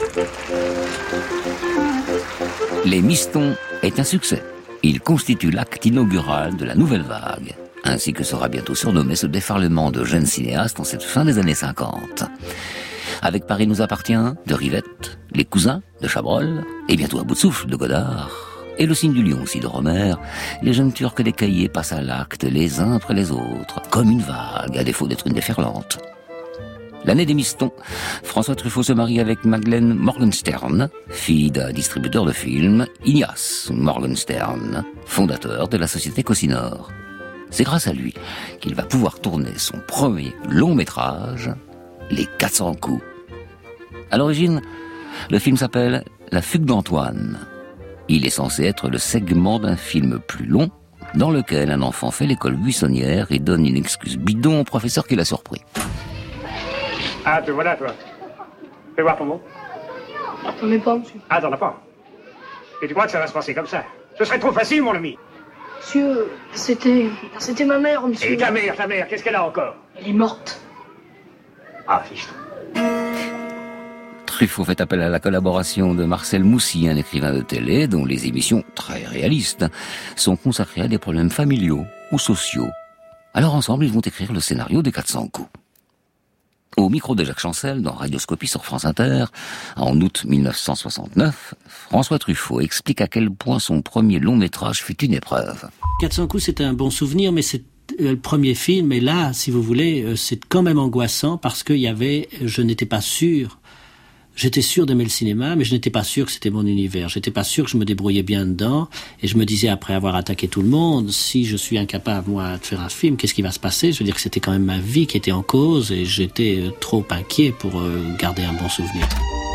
Les Mistons est un succès. Il constitue l'acte inaugural de la nouvelle vague, ainsi que sera bientôt surnommé ce déferlement de jeunes cinéastes en cette fin des années cinquante. Avec Paris nous appartient, de Rivette, Les Cousins, de Chabrol, et bientôt À bout de souffle, de Godard, et Le Signe du Lion aussi de Rohmer, les jeunes Turcs des cahiers passent à l'acte les uns après les autres, comme une vague, à défaut d'être une déferlante. L'année des Mistons, François Truffaut se marie avec Madeleine Morgenstern, fille d'un distributeur de films, Ignace Morgenstern, fondateur de la société Cosinor. C'est grâce à lui qu'il va pouvoir tourner son premier long métrage, Les quatre cents coups. À l'origine, le film s'appelle La fugue d'Antoine. Il est censé être le segment d'un film plus long, dans lequel un enfant fait l'école buissonnière et donne une excuse bidon au professeur qui l'a surpris. Ah, te voilà, toi. Fais voir ton mot. J'en ai pas, monsieur. Ah, t'en as pas. Et tu crois que ça va se passer comme ça? Ce serait trop facile, mon ami. Monsieur, c'était... c'était ma mère, monsieur. Et ta mère, ta mère, qu'est-ce qu'elle a encore? Elle est morte. Ah, fiche. Truffaut fait appel à la collaboration de Marcel Moussy, un écrivain de télé dont les émissions, très réalistes, sont consacrées à des problèmes familiaux ou sociaux. Alors ensemble, ils vont écrire le scénario des quatre cents coups. Au micro de Jacques Chancel, dans Radioscopie sur France Inter, en août mille neuf cent soixante-neuf, François Truffaut explique à quel point son premier long métrage fut une épreuve. quatre cents coups, c'était un bon souvenir, mais c'est le premier film, et là, si vous voulez, c'est quand même angoissant parce qu'il y avait, je n'étais pas sûr, j'étais sûr d'aimer le cinéma, mais je n'étais pas sûr que c'était mon univers. J'étais pas sûr que je me débrouillais bien dedans, et je me disais, après avoir attaqué tout le monde, si je suis incapable, moi, de faire un film, qu'est-ce qui va se passer? Je veux dire que c'était quand même ma vie qui était en cause, et j'étais trop inquiet pour euh, garder un bon souvenir.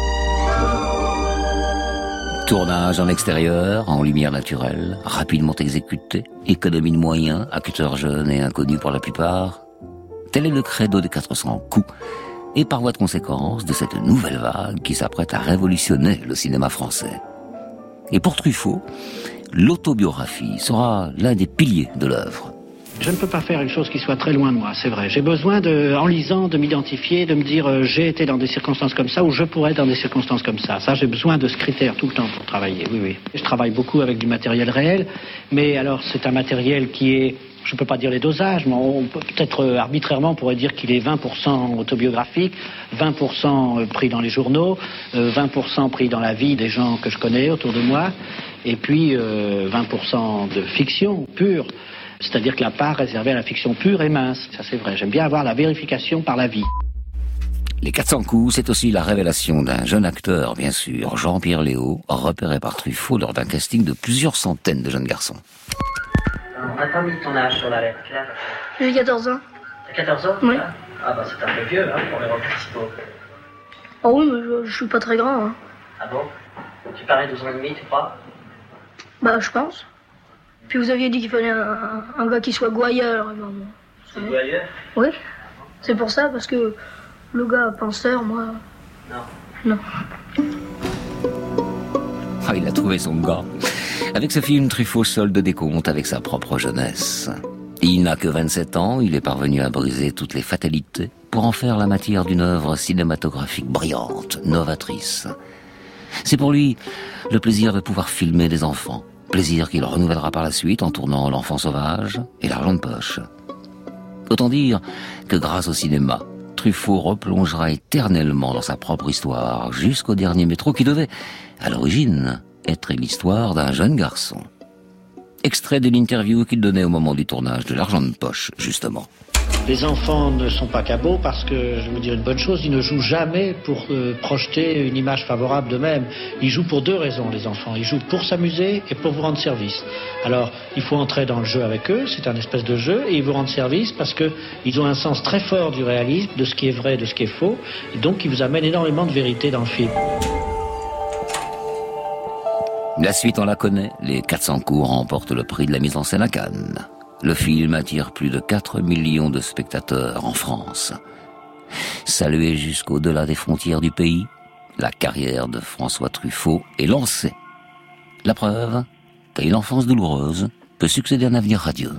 Tournage en extérieur, en lumière naturelle, rapidement exécuté, économie de moyens, acteurs jeunes et inconnus pour la plupart. Tel est le credo des quatre cents coups, et par voie de conséquence de cette nouvelle vague qui s'apprête à révolutionner le cinéma français. Et pour Truffaut, l'autobiographie sera l'un des piliers de l'œuvre. Je ne peux pas faire une chose qui soit très loin de moi, c'est vrai. J'ai besoin, de, en lisant, de m'identifier, de me dire euh, j'ai été dans des circonstances comme ça ou je pourrais être dans des circonstances comme ça. Ça, j'ai besoin de ce critère tout le temps pour travailler, oui, oui. Je travaille beaucoup avec du matériel réel, mais alors c'est un matériel qui est, je ne peux pas dire les dosages, mais on peut peut-être euh, arbitrairement on pourrait dire qu'il est vingt pour cent autobiographique, vingt pour cent pris dans les journaux, euh, vingt pour cent pris dans la vie des gens que je connais autour de moi, et puis euh, vingt pour cent de fiction pure. C'est-à-dire que la part réservée à la fiction pure est mince. Ça, c'est vrai. J'aime bien avoir la vérification par la vie. Les quatre cents coups, c'est aussi la révélation d'un jeune acteur, bien sûr, Jean-Pierre Léaud, repéré par Truffaut lors d'un casting de plusieurs centaines de jeunes garçons. On n'a pas mis ton âge sur la lettre. J'ai quatorze ans. T'as quatorze ans? Oui. Ah bah c'est un peu vieux, hein, pour les rôles principaux. Oh oui, mais je, je suis pas très grand, hein. Ah bon? Tu parais douze ans et demi, tu crois? Bah, je pense. Puis vous aviez dit qu'il fallait un, un gars qui soit gouailleur. Ben, bon, c'est gouailleur? Oui. C'est pour ça, parce que le gars penseur, moi... Non. Non. Ah, il a trouvé son gars. Avec ce film, Truffaut solde des comptes avec sa propre jeunesse. Il n'a que vingt-sept ans, il est parvenu à briser toutes les fatalités pour en faire la matière d'une œuvre cinématographique brillante, novatrice. C'est pour lui le plaisir de pouvoir filmer des enfants. Plaisir qu'il renouvellera par la suite en tournant L'Enfant sauvage et L'Argent de poche. Autant dire que grâce au cinéma, Truffaut replongera éternellement dans sa propre histoire jusqu'au dernier métro qui devait, à l'origine, être l'histoire d'un jeune garçon. Extrait de l'interview qu'il donnait au moment du tournage de L'Argent de Poche, justement. Les enfants ne sont pas cabots parce que, je vais vous dire une bonne chose, ils ne jouent jamais pour euh, projeter une image favorable d'eux-mêmes. Ils jouent pour deux raisons, les enfants. Ils jouent pour s'amuser et pour vous rendre service. Alors, il faut entrer dans le jeu avec eux, c'est un espèce de jeu, et ils vous rendent service parce qu'ils ont un sens très fort du réalisme, de ce qui est vrai, de ce qui est faux, et donc ils vous amènent énormément de vérité dans le film. La suite, on la connaît. Les quatre cents coups remportent le prix de la mise en scène à Cannes. Le film attire plus de quatre millions de spectateurs en France. Salué jusqu'au-delà des frontières du pays, la carrière de François Truffaut est lancée. La preuve qu'à une enfance douloureuse peut succéder un avenir radieux.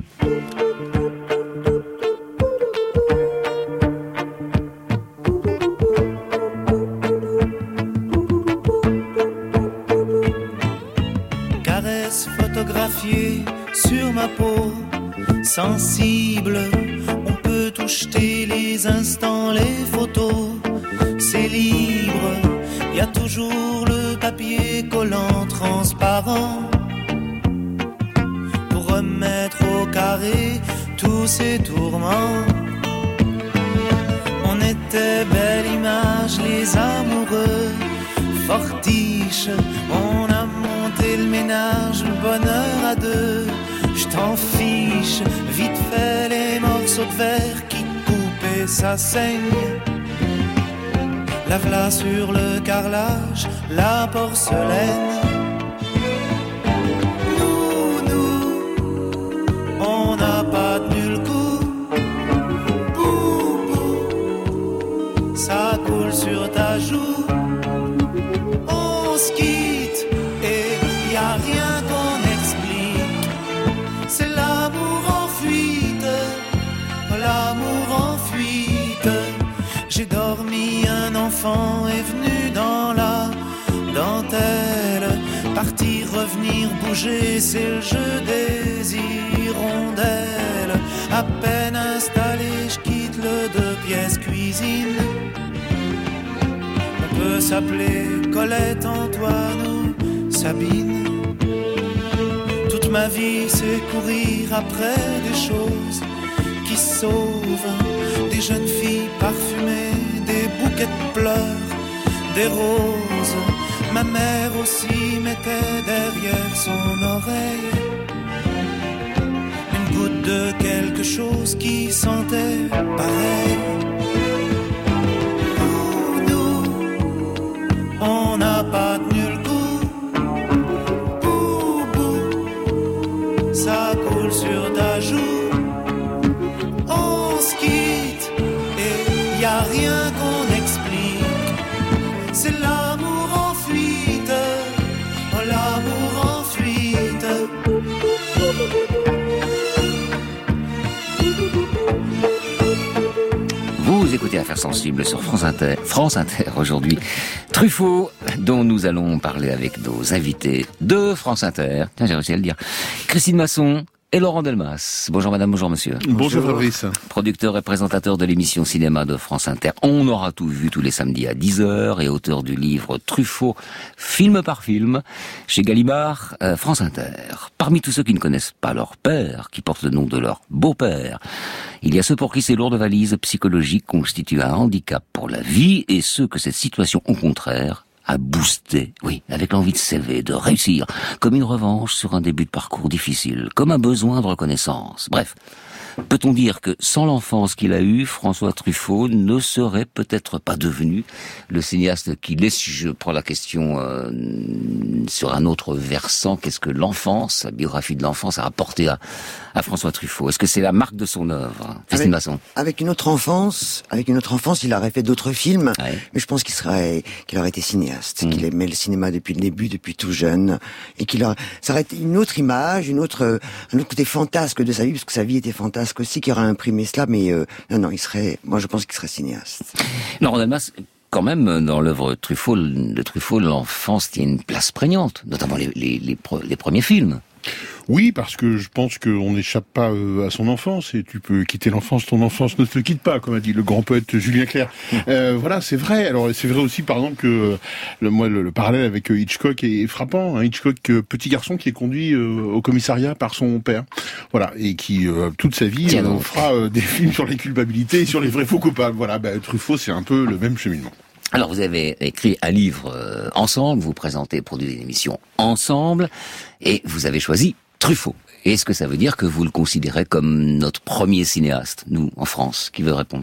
Caresse photographiée sur ma peau, sensible, on peut tout jeter, les instants, les photos, c'est libre, y a toujours le papier collant transparent pour remettre au carré tous ces tourments. On était belle image, les amoureux, fortiches, on a monté le ménage, le bonheur à deux. Je t'en fiche, vite fait les morceaux de verre qui coupent et ça saigne. La v'là sur le carrelage, la porcelaine. Nous, nous, on n'a pas tenu le coup. Bou, bou, ça coule sur ta joue. On se quitte et y a rien qu'on explique. C'est l'amour en fuite, l'amour en fuite. J'ai dormi, un enfant est venu dans la dentelle. Partir, revenir, bouger, c'est le jeu des hirondelles. À peine installé, je quitte le deux pièces cuisine. On peut s'appeler Colette, Antoine ou Sabine. Toute ma vie, c'est courir après des choses qui sauvent. Des jeunes filles parfumées, des bouquets de pleurs, des roses. Ma mère aussi mettait derrière son oreille une goutte de quelque chose qui sentait pareil. Nous, nous, on n'a pas tenu le coup. Bou, bou, ça coule sur ta joue. On se quitte et y a rien qu'on explique. C'est l'amour en fuite, oh, l'amour en fuite. Vous écoutez Affaires sensibles sur France Inter. France Inter aujourd'hui. Truffaut, dont nous allons parler avec nos invités de France Inter. Tiens, j'ai réussi à le dire. Christine Masson et Laurent Delmas. Bonjour madame, bonjour monsieur. Bonjour Fabrice. Producteur et présentateur de l'émission Cinéma de France Inter. On aura tout vu tous les samedis à dix heures et auteur du livre Truffaut, film par film, chez Gallimard, euh, France Inter. Parmi tous ceux qui ne connaissent pas leur père, qui porte le nom de leur beau-père, il y a ceux pour qui ces lourdes valises psychologiques constituent un handicap pour la vie et ceux que cette situation, au contraire, à booster, oui, avec l'envie de s'élever, de réussir, comme une revanche sur un début de parcours difficile, comme un besoin de reconnaissance. Bref, peut-on dire que sans l'enfance qu'il a eue, François Truffaut ne serait peut-être pas devenu le cinéaste qu'il est? Si je prends la question euh, sur un autre versant, qu'est-ce que l'enfance, la biographie de l'enfance a apporté à, à François Truffaut? Est-ce que c'est la marque de son œuvre, Christine Masson? Avec une autre enfance, avec une autre enfance, il aurait fait d'autres films, ouais. Mais je pense qu'il serait, qu'il aurait été cinéaste, mmh. qu'il aimait le cinéma depuis le début, depuis tout jeune, et qu'il aurait, ça aurait été une autre image, une autre, un autre côté fantasque de sa vie, parce que sa vie était fantasque aussi, qui aurait imprimé cela, mais euh, non, non, il serait, moi je pense qu'il serait cinéaste. Laurent Delmas, quand même, dans l'œuvre Truffaut, de Truffaut, l'enfance tient une place prégnante, notamment les, les, les, les premiers films. Oui, parce que je pense qu'on n'échappe pas euh, à son enfance, et tu peux quitter l'enfance, ton enfance ne te quitte pas, comme a dit le grand poète Julien Clerc. Euh, voilà, c'est vrai. Alors c'est vrai aussi, par exemple, que le, moi le, le parallèle avec Hitchcock est, est frappant. Hein. Hitchcock, euh, petit garçon qui est conduit euh, au commissariat par son père, voilà, et qui euh, toute sa vie euh, fera euh, des films sur les culpabilités et sur les vrais faux coupables. Voilà, bah, Truffaut, c'est un peu le même cheminement. Alors, vous avez écrit un livre euh, ensemble, vous présentez, produisez une émission ensemble, et vous avez choisi Truffaut. Est-ce que ça veut dire que vous le considérez comme notre premier cinéaste, nous, en France? Qui veut répondre?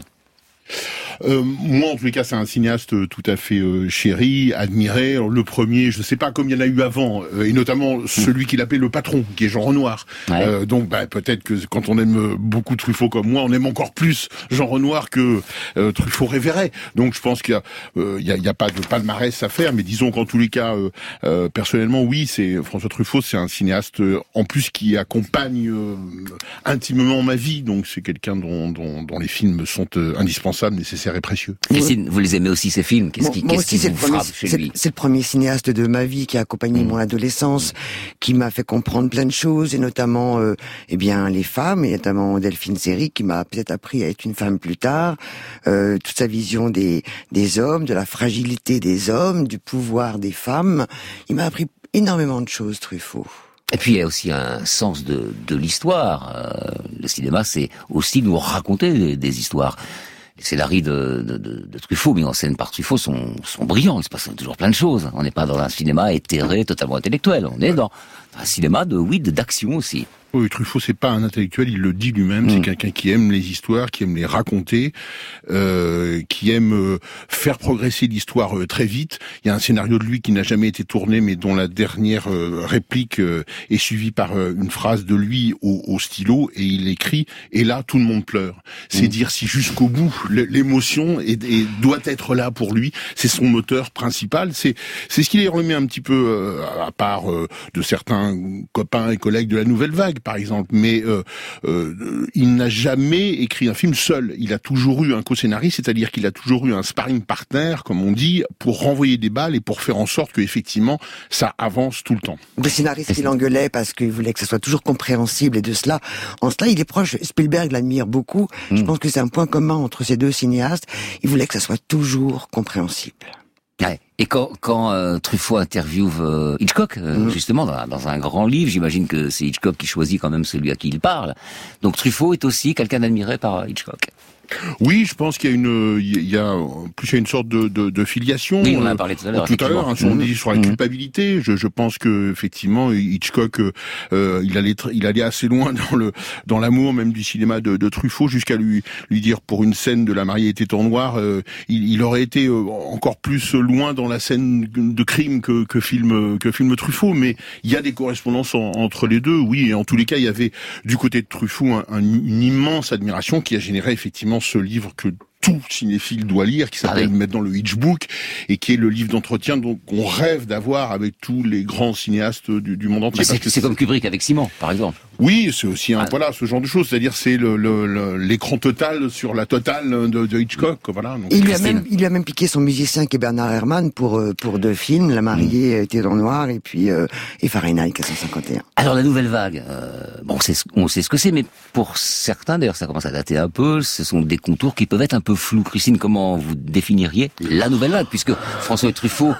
Euh, moi, en tous les cas, c'est un cinéaste tout à fait euh, chéri, admiré. Alors, le premier, je ne sais pas comme il y en a eu avant, euh, et notamment celui qu'il appelait le patron, qui est Jean Renoir. Ouais. Euh, donc, bah, peut-être que quand on aime beaucoup Truffaut comme moi, on aime encore plus Jean Renoir que euh, Truffaut révérait. Donc, je pense qu'il y a, euh, il y a, il y a pas de palmarès à faire, mais disons qu'en tous les cas, euh, euh, personnellement, oui, c'est François Truffaut, c'est un cinéaste euh, en plus qui accompagne euh, intimement ma vie. Donc, c'est quelqu'un dont, dont, dont les films sont euh, indispensables, nécessaires et précieux. Christine, vous les aimez aussi, ces films? Qu'est-ce qui, moi qu'est-ce aussi, qui vous frappe chez lui? C'est le premier cinéaste de ma vie qui a accompagné mmh. mon adolescence, qui m'a fait comprendre plein de choses, et notamment euh, eh bien les femmes, et notamment Delphine Seyrig, qui m'a peut-être appris à être une femme plus tard. Euh, toute sa vision des, des hommes, de la fragilité des hommes, du pouvoir des femmes. Il m'a appris énormément de choses, Truffaut. Et puis il y a aussi un sens de, de l'histoire. Euh, le cinéma, c'est aussi nous raconter des, des histoires. Les scénarios de, de, de, de Truffaut, mis en scène par Truffaut, sont, sont brillants. Il se passe toujours plein de choses. On n'est pas dans un cinéma éthéré, totalement intellectuel. On est dans un cinéma de, oui, d'action aussi. Oui, Truffaut, c'est pas un intellectuel, il le dit lui-même, mmh. c'est quelqu'un qui aime les histoires, qui aime les raconter, euh, qui aime euh, faire progresser l'histoire euh, très vite. Il y a un scénario de lui qui n'a jamais été tourné, mais dont la dernière euh, réplique euh, est suivie par euh, une phrase de lui au, au stylo, et il écrit « Et là, tout le monde pleure ». C'est mmh. dire si jusqu'au bout, l'émotion est, est, doit être là pour lui. C'est son moteur principal. C'est c'est ce qui les remet un petit peu euh, à part euh, de certains copains et collègues de la Nouvelle Vague, par exemple, mais euh, euh, il n'a jamais écrit un film seul. Il a toujours eu un co-scénariste, c'est-à-dire qu'il a toujours eu un sparring partner, comme on dit, pour renvoyer des balles et pour faire en sorte que effectivement ça avance tout le temps. Des scénaristes qui l'engueulaient parce qu'il voulait que ça soit toujours compréhensible, et de cela, en cela, il est proche. Spielberg l'admire beaucoup. Mmh. Je pense que c'est un point commun entre ces deux cinéastes. Il voulait que ça soit toujours compréhensible. Ouais. Et quand, quand euh, Truffaut interviewe euh, Hitchcock, euh, mmh. justement, dans, dans un grand livre, j'imagine que c'est Hitchcock qui choisit quand même celui à qui il parle. Donc Truffaut est aussi quelqu'un d'admiré par Hitchcock. Oui, je pense qu'il y a une, il y a plus il y a une sorte de, de, de filiation. Oui, on en a parlé tout à l'heure. Tout à l'heure, hein, on dit sur la culpabilité. Je, je pense que effectivement, Hitchcock, euh, il allait, il allait assez loin dans le, dans l'amour même du cinéma de, de Truffaut, jusqu'à lui, lui dire pour une scène de La mariée était en noir, euh, il, il aurait été euh, encore plus loin dans la scène de crime que, que film, que film Truffaut. Mais il y a des correspondances en, entre les deux. Oui, et en tous les cas, il y avait du côté de Truffaut un, un, une immense admiration qui a généré effectivement ce livre que tout cinéphile doit lire, qui s'appelle ah oui. maintenant le Hitchbook, et qui est le livre d'entretien donc qu'on rêve d'avoir avec tous les grands cinéastes du, du monde entier. Bah c'est, c'est comme Kubrick avec Simon, par exemple. Oui, c'est aussi un, ah. voilà, ce genre de choses. C'est-à-dire, c'est le, le, le, l'écran total sur la totale de, de Hitchcock, voilà. Donc, il lui a même, il lui a même piqué son musicien qui est Bernard Herrmann pour, pour deux films, La mariée mmh. était dans le noir, et puis, euh, et Fahrenheit quatre cent cinquante et un. Alors, la nouvelle vague, euh, bon, on sait, on sait ce que c'est, mais pour certains, d'ailleurs, ça commence à dater un peu, ce sont des contours qui peuvent être un peu flous. Christine, comment vous définiriez la nouvelle vague, puisque François Truffaut,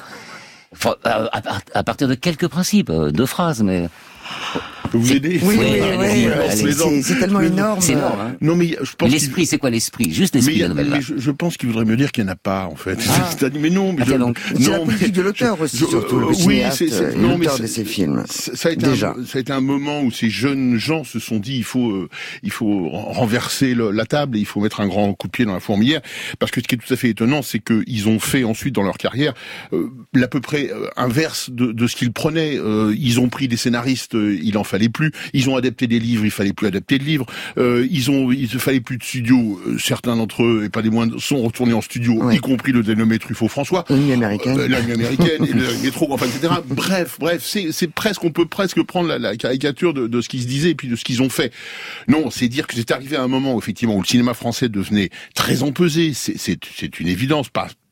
à partir de quelques principes, deux phrases, mais... Vous aider Oui, oui, oui, oui, oui c'est, c'est tellement énorme. C'est énorme, hein. Non, mais je pense l'esprit, c'est quoi l'esprit? Juste l'esprit mais, de la nouvelle vague. Mais je, je pense qu'il voudrait me dire qu'il n'y en a pas, en fait. Ah. C'est-à-dire, mais non, mais je, donc, c'est non, la politique de l'auteur je, aussi, je, surtout, le oui, cinéaste, c'est, c'est, non, l'auteur mais de ces films. Ça a été Déjà. Un, ça a été un moment où ces jeunes gens se sont dit, il faut, euh, il faut renverser le, la table et il faut mettre un grand coup de pied dans la fourmilière. Parce que ce qui est tout à fait étonnant, c'est qu'ils ont fait ensuite dans leur carrière euh, l'à peu près euh, inverse de, de ce qu'ils prenaient. Euh, ils ont pris des scénaristes, euh, il en fallait plus. Ils ont adapté des livres, il fallait plus adapter de livres. Euh, ils ont, il ne fallait plus de studio. Euh, certains d'entre eux, et pas des moindres, sont retournés en studio, ouais. y compris le dénommé Truffaut François. La nuit américaine. Euh, la nuit américaine, et le métro, enfin, et cetera. Bref, bref, c'est, c'est presque, on peut presque prendre la, la caricature de, de ce qui se disait et puis de ce qu'ils ont fait. Non, c'est dire que c'est arrivé à un moment, effectivement, où le cinéma français devenait très empesé. C'est, c'est, c'est une évidence, pas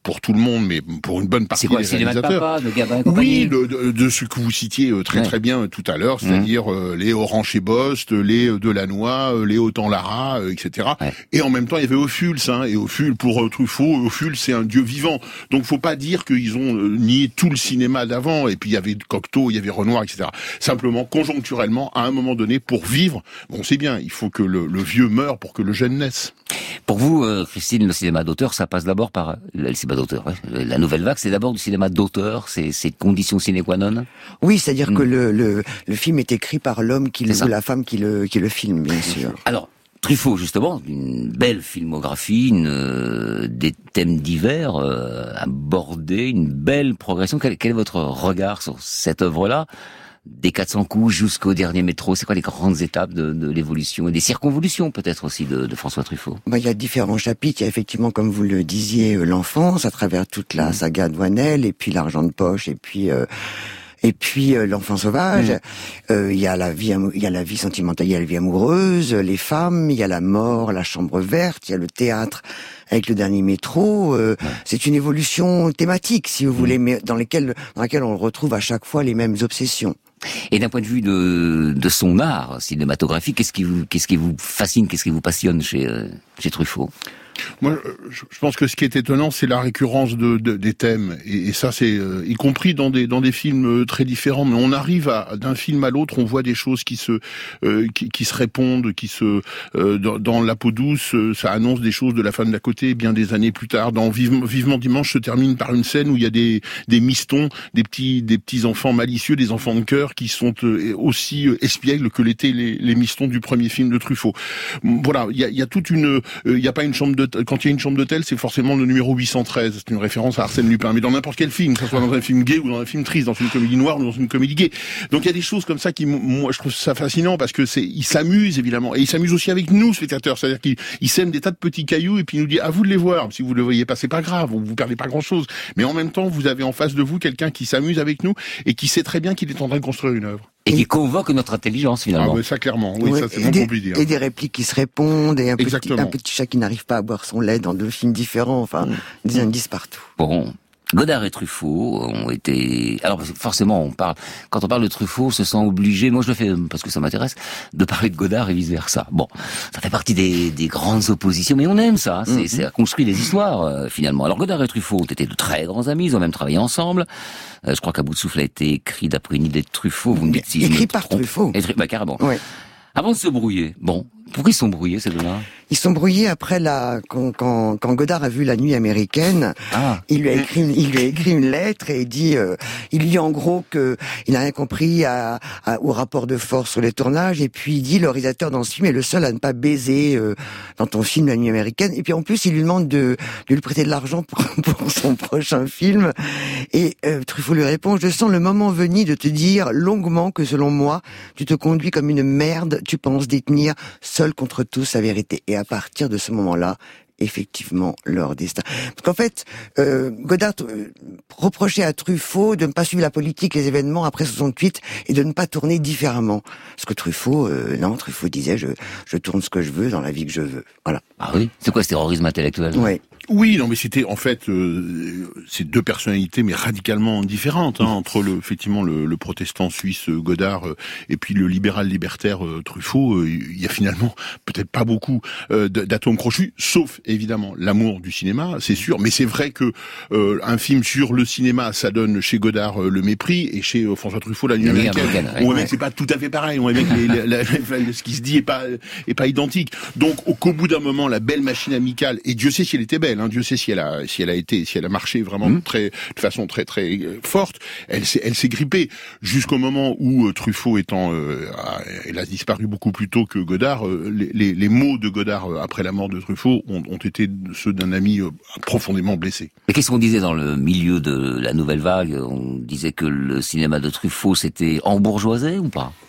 pour tout le monde, mais pour une bonne partie c'est quoi, des le cinéma réalisateurs. de papa, de Gabin et compagnie. Oui, de, de, de ce que vous citiez très ouais. très bien tout à l'heure, c'est-à-dire mmh. euh, les Orange et Bost, les Delannoy, les Autant Lara, euh, et cetera. Ouais. Et en même temps, il y avait Ophuls, hein, et Ophuls pour euh, Truffaut, Ophuls c'est un dieu vivant. Donc faut pas dire qu'ils ont euh, nié tout le cinéma d'avant. Et puis il y avait Cocteau, il y avait Renoir, et cetera. Simplement, conjoncturellement, à un moment donné, pour vivre, bon c'est bien, il faut que le, le vieux meure pour que le jeune naisse. Pour vous, euh, Christine, le cinéma d'auteur, ça passe d'abord par le cinéma d'auteur. Ouais. La nouvelle vague, c'est d'abord du cinéma d'auteur. C'est c'est condition sine qua non. Oui, c'est-à-dire mmh. que le, le le film est écrit par l'homme qui le, ou la femme qui le qui le filme, bien sûr. Alors. Truffaut, justement, une belle filmographie, une, euh, des thèmes divers euh, abordés, une belle progression. Quel, quel est votre regard sur cette œuvre-là, des quatre cents coups jusqu'au dernier métro? C'est quoi les grandes étapes de, de l'évolution et des circonvolutions peut-être aussi de, de François Truffaut? Ben, il y a différents chapitres. Il y a effectivement, comme vous le disiez, l'enfance à travers toute la saga Douanel, et puis l'argent de poche, et puis... Euh Et puis euh, l'enfant sauvage, il mmh. euh, y a la vie, il y a la vie sentimentale, il y a la vie amoureuse, les femmes, il y a la mort, la chambre verte, il y a le théâtre avec le dernier métro. Euh, mmh. C'est une évolution thématique, si vous mmh. voulez, mais dans lesquelles, dans laquelle on retrouve à chaque fois les mêmes obsessions. Et d'un point de vue de, de son art cinématographique, qu'est-ce qui vous, qu'est-ce qui vous fascine, qu'est-ce qui vous passionne chez, euh, chez Truffaut? Moi, je pense que ce qui est étonnant, c'est la récurrence de, de des thèmes, et, et ça, c'est euh, y compris dans des dans des films très différents. Mais on arrive à d'un film à l'autre, on voit des choses qui se euh, qui, qui se répondent, qui se euh, dans, dans La peau douce, ça annonce des choses de La femme d'à côté, bien des années plus tard. Dans Vivement, Vivement dimanche se termine par une scène où il y a des des mistons, des petits des petits enfants malicieux, des enfants de cœur qui sont euh, aussi espiègles que l'étaient les, les mistons du premier film de Truffaut. Voilà, il y a, il y a toute une, il y a pas une chambre de quand il y a une chambre d'hôtel, c'est forcément le numéro huit cent treize. C'est une référence à Arsène Lupin. Mais dans n'importe quel film, que ce soit dans un film gay ou dans un film triste, dans une comédie noire ou dans une comédie gay. Donc il y a des choses comme ça qui, moi, je trouve ça fascinant parce que c'est, il s'amuse évidemment. Et il s'amuse aussi avec nous, spectateurs. C'est-à-dire qu'il il sème des tas de petits cailloux et puis il nous dit, à vous de les voir. Si vous ne le voyez pas, c'est pas grave. Vous, vous perdez pas grand-chose. Mais en même temps, vous avez en face de vous quelqu'un qui s'amuse avec nous et qui sait très bien qu'il est en train de construire une œuvre. Et qui convoque notre intelligence, finalement. Ah, oui, ça, clairement. Oui, ouais, ça, c'est bon qu'on peut dire. Et des répliques qui se répondent, et un petit, un petit chat qui n'arrive pas à boire son lait dans deux films différents, enfin, mmh. des indices partout. Bon. Godard et Truffaut ont été... Alors, forcément, on parle... Quand on parle de Truffaut, on se sent obligé, moi je le fais parce que ça m'intéresse, de parler de Godard et vice-versa. Bon, ça fait partie des, des grandes oppositions, mais on aime ça. C'est, mmh. c'est construit des histoires, euh, finalement. Alors, Godard et Truffaut ont été de très grands amis, ils ont même travaillé ensemble. Euh, je crois qu'à bout de souffle a été écrit d'après une idée de Truffaut. Vous me dites si écrit je me par trompe. Truffaut. Écrit, bah, carrément. Ouais. Avant de se brouiller, bon, pourquoi ils sont brouillés, ces deux-là? Ils sont brouillés après la quand, quand, quand Godard a vu La Nuit américaine. Ah. Il lui a écrit une, il lui a écrit une lettre et il dit euh, il dit en gros que il n'a rien compris à, à, au rapport de force sur les tournages, et puis il dit le réalisateur dans ce film est le seul à ne pas baiser euh, dans ton film La Nuit américaine, et puis en plus il lui demande de, de lui prêter de l'argent pour, pour son prochain film, et euh, Truffaut lui répond je sens le moment venu de te dire longuement que selon moi tu te conduis comme une merde, tu penses détenir seul contre tous sa vérité. Et à partir de ce moment-là, effectivement, leur destin. Parce qu'en fait, euh, Godard euh, reprochait à Truffaut de ne pas suivre la politique, les événements après soixante-huit, et de ne pas tourner différemment. Parce que Truffaut, euh, non, Truffaut disait, je, je tourne ce que je veux dans la vie que je veux. Voilà. Ah oui? C'est quoi ce terrorisme intellectuel? Oui. Oui, non, mais c'était en fait euh, ces deux personnalités, mais radicalement différentes, hein, entre le effectivement le, le protestant suisse euh, Godard euh, et puis le libéral libertaire euh, Truffaut. Euh, il y a finalement peut-être pas beaucoup euh, d'atomes crochus, sauf évidemment l'amour du cinéma, c'est sûr. Mais c'est vrai que euh, un film sur le cinéma, ça donne chez Godard euh, le mépris, et chez euh, François Truffaut La Nuit américaine. Ouais, mais c'est pas tout à fait pareil. On voit bien que les, la, la, la, ce qui se dit est pas est pas identique. Donc au, qu'au bout d'un moment, la belle machine amicale, et Dieu sait si elle était belle. Hein, Dieu sait si elle a si elle a été si elle a marché vraiment mmh. très de façon très très forte. Elle s'est elle s'est grippée jusqu'au moment où euh, Truffaut étant euh, a, elle a disparu beaucoup plus tôt que Godard. Euh, les, les, les mots de Godard euh, après la mort de Truffaut ont, ont été ceux d'un ami euh, profondément blessé. Mais qu'est-ce qu'on disait dans le milieu de la nouvelle vague? On disait que le cinéma de Truffaut s'était embourgeoisé ou pas?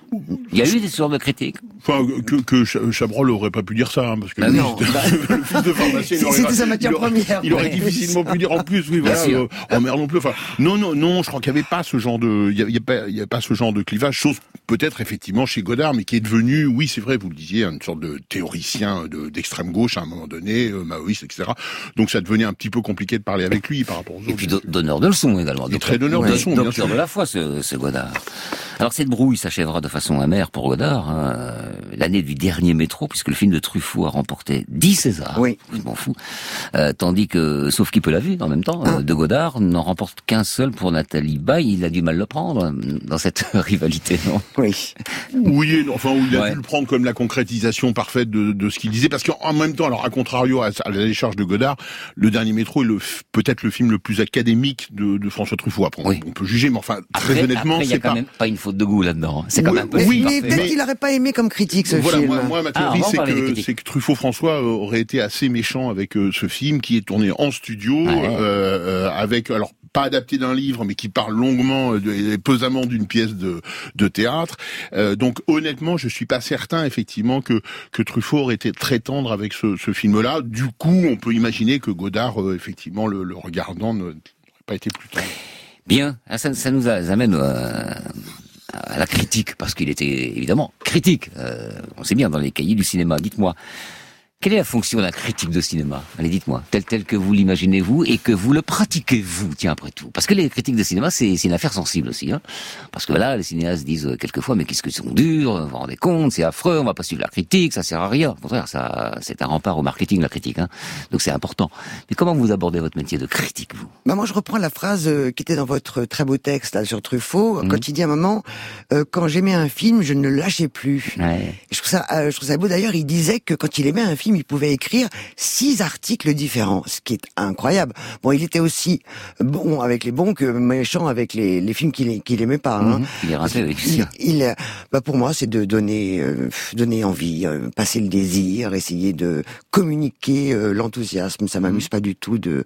Il y a eu des sortes de critiques. Enfin, que, que Chabrol aurait pas pu dire ça, hein, parce que bah lui, non. le fils de pharmacien, il aurait, c'était sa matière il aurait, première. il aurait ouais. difficilement pu dire en plus, oui, voilà, euh, oh merde non plus. Enfin, non, non, non, je crois qu'il y avait pas ce genre de, il y a, il y a pas, il y a pas ce genre de clivage, chose peut-être effectivement chez Godard, mais qui est devenu, oui, c'est vrai, vous le disiez, une sorte de théoricien de, d'extrême gauche à un moment donné, euh, maoïste, et cetera. Donc ça devenait un petit peu compliqué de parler avec lui par rapport aux autres. Et puis donneur de leçons également. Et très donneur de leçons, bien sûr. Docteur de la foi, ce, ce Godard. Alors cette brouille s'achèvera de façon amère pour Godard, hein, l'année du dernier métro, puisque le film de Truffaut a remporté dix Césars. Oui. Je m'en fous. Euh, tandis que, sauf qui peut la vue en même temps, ah. de Godard n'en remporte qu'un seul pour Nathalie Baye. Il a du mal le prendre dans cette rivalité, non? Oui. Oui, enfin, il a ouais. dû le prendre comme la concrétisation parfaite de, de ce qu'il disait, parce qu'en même temps, alors à contrario à, à la décharge de Godard, le dernier métro est le, peut-être le film le plus académique de, de François Truffaut. Après, on, oui. on peut juger, mais enfin, après, très honnêtement, c'est pas... Il y a quand même pas une faute de goût là-dedans. C'est quand oui, même un peu oui, mais peut-être mais... qu'il n'aurait pas aimé comme critique ce voilà, film. Moi, moi ma théorie, ah, c'est, que, c'est que Truffaut-François aurait été assez méchant avec euh, ce film qui est tourné en studio, ah, ouais. euh, avec, alors, pas adapté d'un livre, mais qui parle longuement et pesamment d'une pièce de, de théâtre. Euh, donc, honnêtement, je suis pas certain, effectivement, que, que Truffaut aurait été très tendre avec ce, ce film-là. Du coup, on peut imaginer que Godard, euh, effectivement, le, le regardant, n'aurait pas été plus tendre. Bien, ça, ça nous amène euh, à la critique, parce qu'il était évidemment critique. Euh, on sait bien dans les cahiers du cinéma. Dites-moi, quelle est la fonction d'un critique de cinéma? Allez, dites-moi, tel tel que vous l'imaginez vous et que vous le pratiquez vous, tiens, après tout. Parce que les critiques de cinéma, c'est, c'est une affaire sensible aussi, hein. Parce que là, les cinéastes disent quelquefois, mais qu'est-ce que sont durs, vous vous rendez compte, c'est affreux, on va pas suivre la critique, ça sert à rien. Au contraire, ça, c'est un rempart au marketing, la critique, hein. Donc c'est important. Mais comment vous abordez votre métier de critique, vous? Bah moi, je reprends la phrase euh, qui était dans votre très beau texte, là, sur Truffaut, mmh. quand il dit à un moment, euh, quand j'aimais un film, je ne le lâchais plus. Ouais. Je trouve ça, euh, je trouve ça beau. D'ailleurs, il disait que quand il aimait un film, il pouvait écrire six articles différents, ce qui est incroyable. Bon, il était aussi bon avec les bons que méchant avec les, les films qu'il, qu'il aimait pas. Hein. Mmh. Il est raté, oui. Il, il, bah pour moi, c'est de donner, euh, donner envie, euh, passer le désir, essayer de communiquer euh, l'enthousiasme. Ça m'amuse mmh. pas du tout de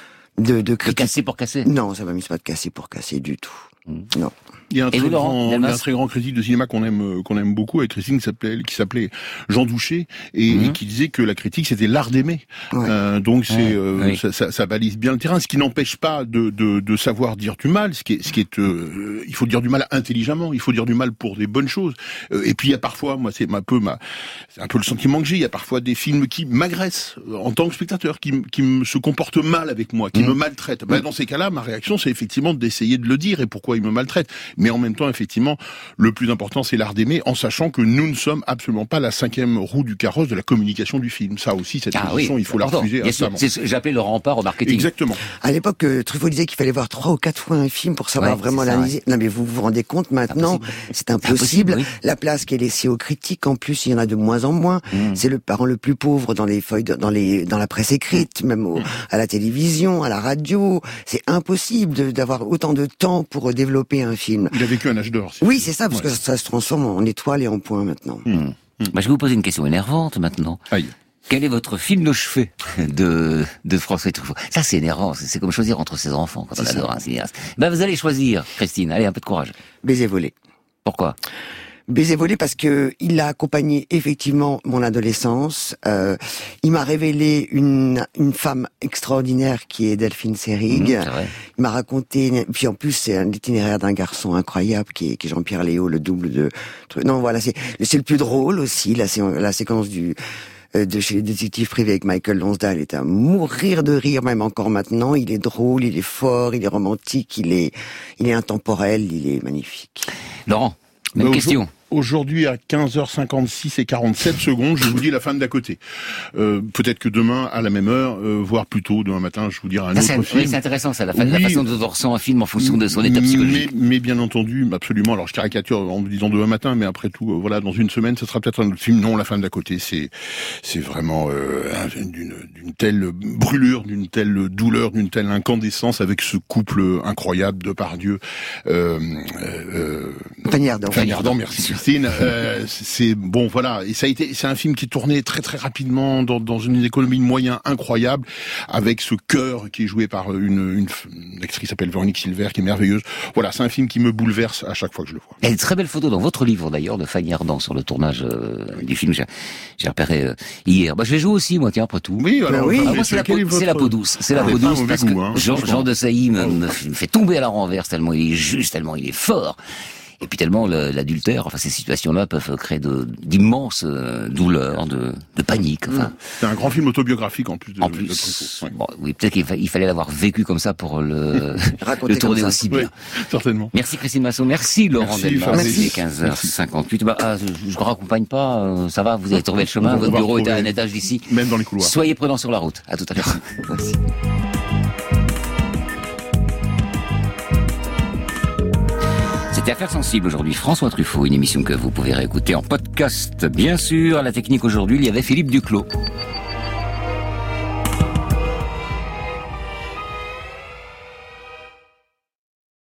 de, de, de casser pour casser. Non, ça m'amuse pas de casser pour casser du tout. Mmh. Non. Il y a un, très grand, il y a un très grand critique de cinéma qu'on aime, qu'on aime beaucoup, avec Christine, qui s'appelait, qui s'appelait Jean Douché, et, mmh. et qui disait que la critique c'était l'art d'aimer. Ouais. Euh, donc c'est, ouais, euh, oui. ça, ça, ça balise bien le terrain, ce qui n'empêche pas de, de, de savoir dire du mal. Ce qui est, ce qui est, euh, il faut dire du mal intelligemment, il faut dire du mal pour des bonnes choses. Euh, et puis il y a parfois, moi c'est un peu ma, c'est un peu le sentiment que j'ai. Il y a parfois des films qui m'agressent en tant que spectateur, qui, qui me, se comportent mal avec moi, qui mmh. me maltraitent. Mmh. Ben, dans ces cas-là, ma réaction c'est effectivement d'essayer de le dire et pourquoi ils me maltraitent. Mais en même temps, effectivement, le plus important, c'est l'art d'aimer, en sachant que nous ne sommes absolument pas la cinquième roue du carrosse de la communication du film. Ça aussi, cette ah position, oui, il faut la refuser instamment. C'est ce que j'appelais le rempart au marketing. Exactement. À l'époque, euh, Truffaut disait qu'il fallait voir trois ou quatre fois un film pour savoir ouais, vraiment l'analyser. Ouais. Non, mais vous vous rendez compte maintenant, c'est impossible. C'est impossible oui. La place qui est laissée aux critiques, en plus, il y en a de moins en moins. Mmh. C'est le parent le plus pauvre dans les feuilles, de, dans les, dans la presse écrite, même au, à la télévision, à la radio. C'est impossible de, d'avoir autant de temps pour développer un film. Il a vécu un âge d'or. Oui, c'est ça, parce ouais. que ça se transforme en étoile et en point maintenant. Mmh. Mmh. Bah, je vais vous poser une question énervante maintenant. Aïe. Quel est votre film de chevet de, de François Truffaut? Ça, c'est énervant. C'est, c'est comme choisir entre ses enfants quand c'est on adore ça. Un cinéaste. Ben, vous allez choisir, Christine. Allez, un peu de courage. Baiser volé. Pourquoi? Baiser volé parce que il a accompagné effectivement mon adolescence. Euh, il m'a révélé une une femme extraordinaire qui est Delphine Seyrig. Mmh, c'est vrai. Il m'a raconté, puis en plus c'est un itinéraire d'un garçon incroyable qui est, qui est Jean-Pierre Léaud, le double de. Non, voilà, c'est c'est le plus drôle aussi. La, la séquence du de chez les détectives privés avec Michael Lonsdale est à mourir de rire, même encore maintenant. Il est drôle, il est fort, il est romantique, il est il est intemporel, il est magnifique. Laurent, même bah, question. Aujourd'hui, à quinze heures cinquante-six et quarante-sept secondes, je vous dis la femme d'à côté. Euh, peut-être que demain, à la même heure, euh, voire plus tôt, demain matin, je vous dirai un ça, autre c'est, film. Oui, c'est intéressant, ça, la, fa- oui, la façon dont on ressent un film en fonction de son état psychologique. Mais, mais bien entendu, absolument. Alors, je caricature en me disant demain matin, mais après tout, euh, voilà, dans une semaine, ce sera peut-être un autre film. Non, la femme d'à côté, c'est, c'est vraiment euh, d'une, d'une telle brûlure, d'une telle douleur, d'une telle incandescence avec ce couple incroyable de Depardieu. Euh, euh, Fanny Ardant. Fanny Ardant, merci. Christine. Euh, c'est bon, voilà. Et ça a été, c'est un film qui est tourné très très rapidement dans, dans une économie de moyens incroyable, avec ce cœur qui est joué par une, une, une actrice qui s'appelle Véronique Silver, qui est merveilleuse. Voilà, c'est un film qui me bouleverse à chaque fois que je le vois. Il y a une très belle photo dans votre livre d'ailleurs de Fanny Ardant sur le tournage euh, du film. J'ai, j'ai repéré euh, hier. Bah je vais jouer aussi moi, tiens après tout. Oui, alors oui. Ah, moi c'est la, peau, c'est la peau douce, c'est la peau douce parce que hein, Jean, Jean de Sailly me, me fait tomber à la renverse tellement il est juste, tellement il est fort. Et puis tellement le, l'adultère, enfin ces situations-là peuvent créer de, d'immenses euh, douleurs, de, de panique. Enfin, c'est un grand film autobiographique en plus. De, en plus, de ouais. Bon, oui, peut-être qu'il fa- il fallait l'avoir vécu comme ça pour le, le tourner aussi bien. Oui, certainement. Merci Christine Masson, merci Laurent Delmas. Merci. Il est quinze heures cinquante-huit. Bah, ah, je ne raccompagne pas. Euh, ça va, vous avez trouvé le chemin. Votre bureau est à un étage d'ici. Même dans les couloirs. Soyez prudents sur la route. À tout à l'heure. Merci. C'était Affaires sensibles aujourd'hui, François Truffaut, une émission que vous pouvez réécouter en podcast. Bien sûr, à la technique aujourd'hui, il y avait Philippe Duclos.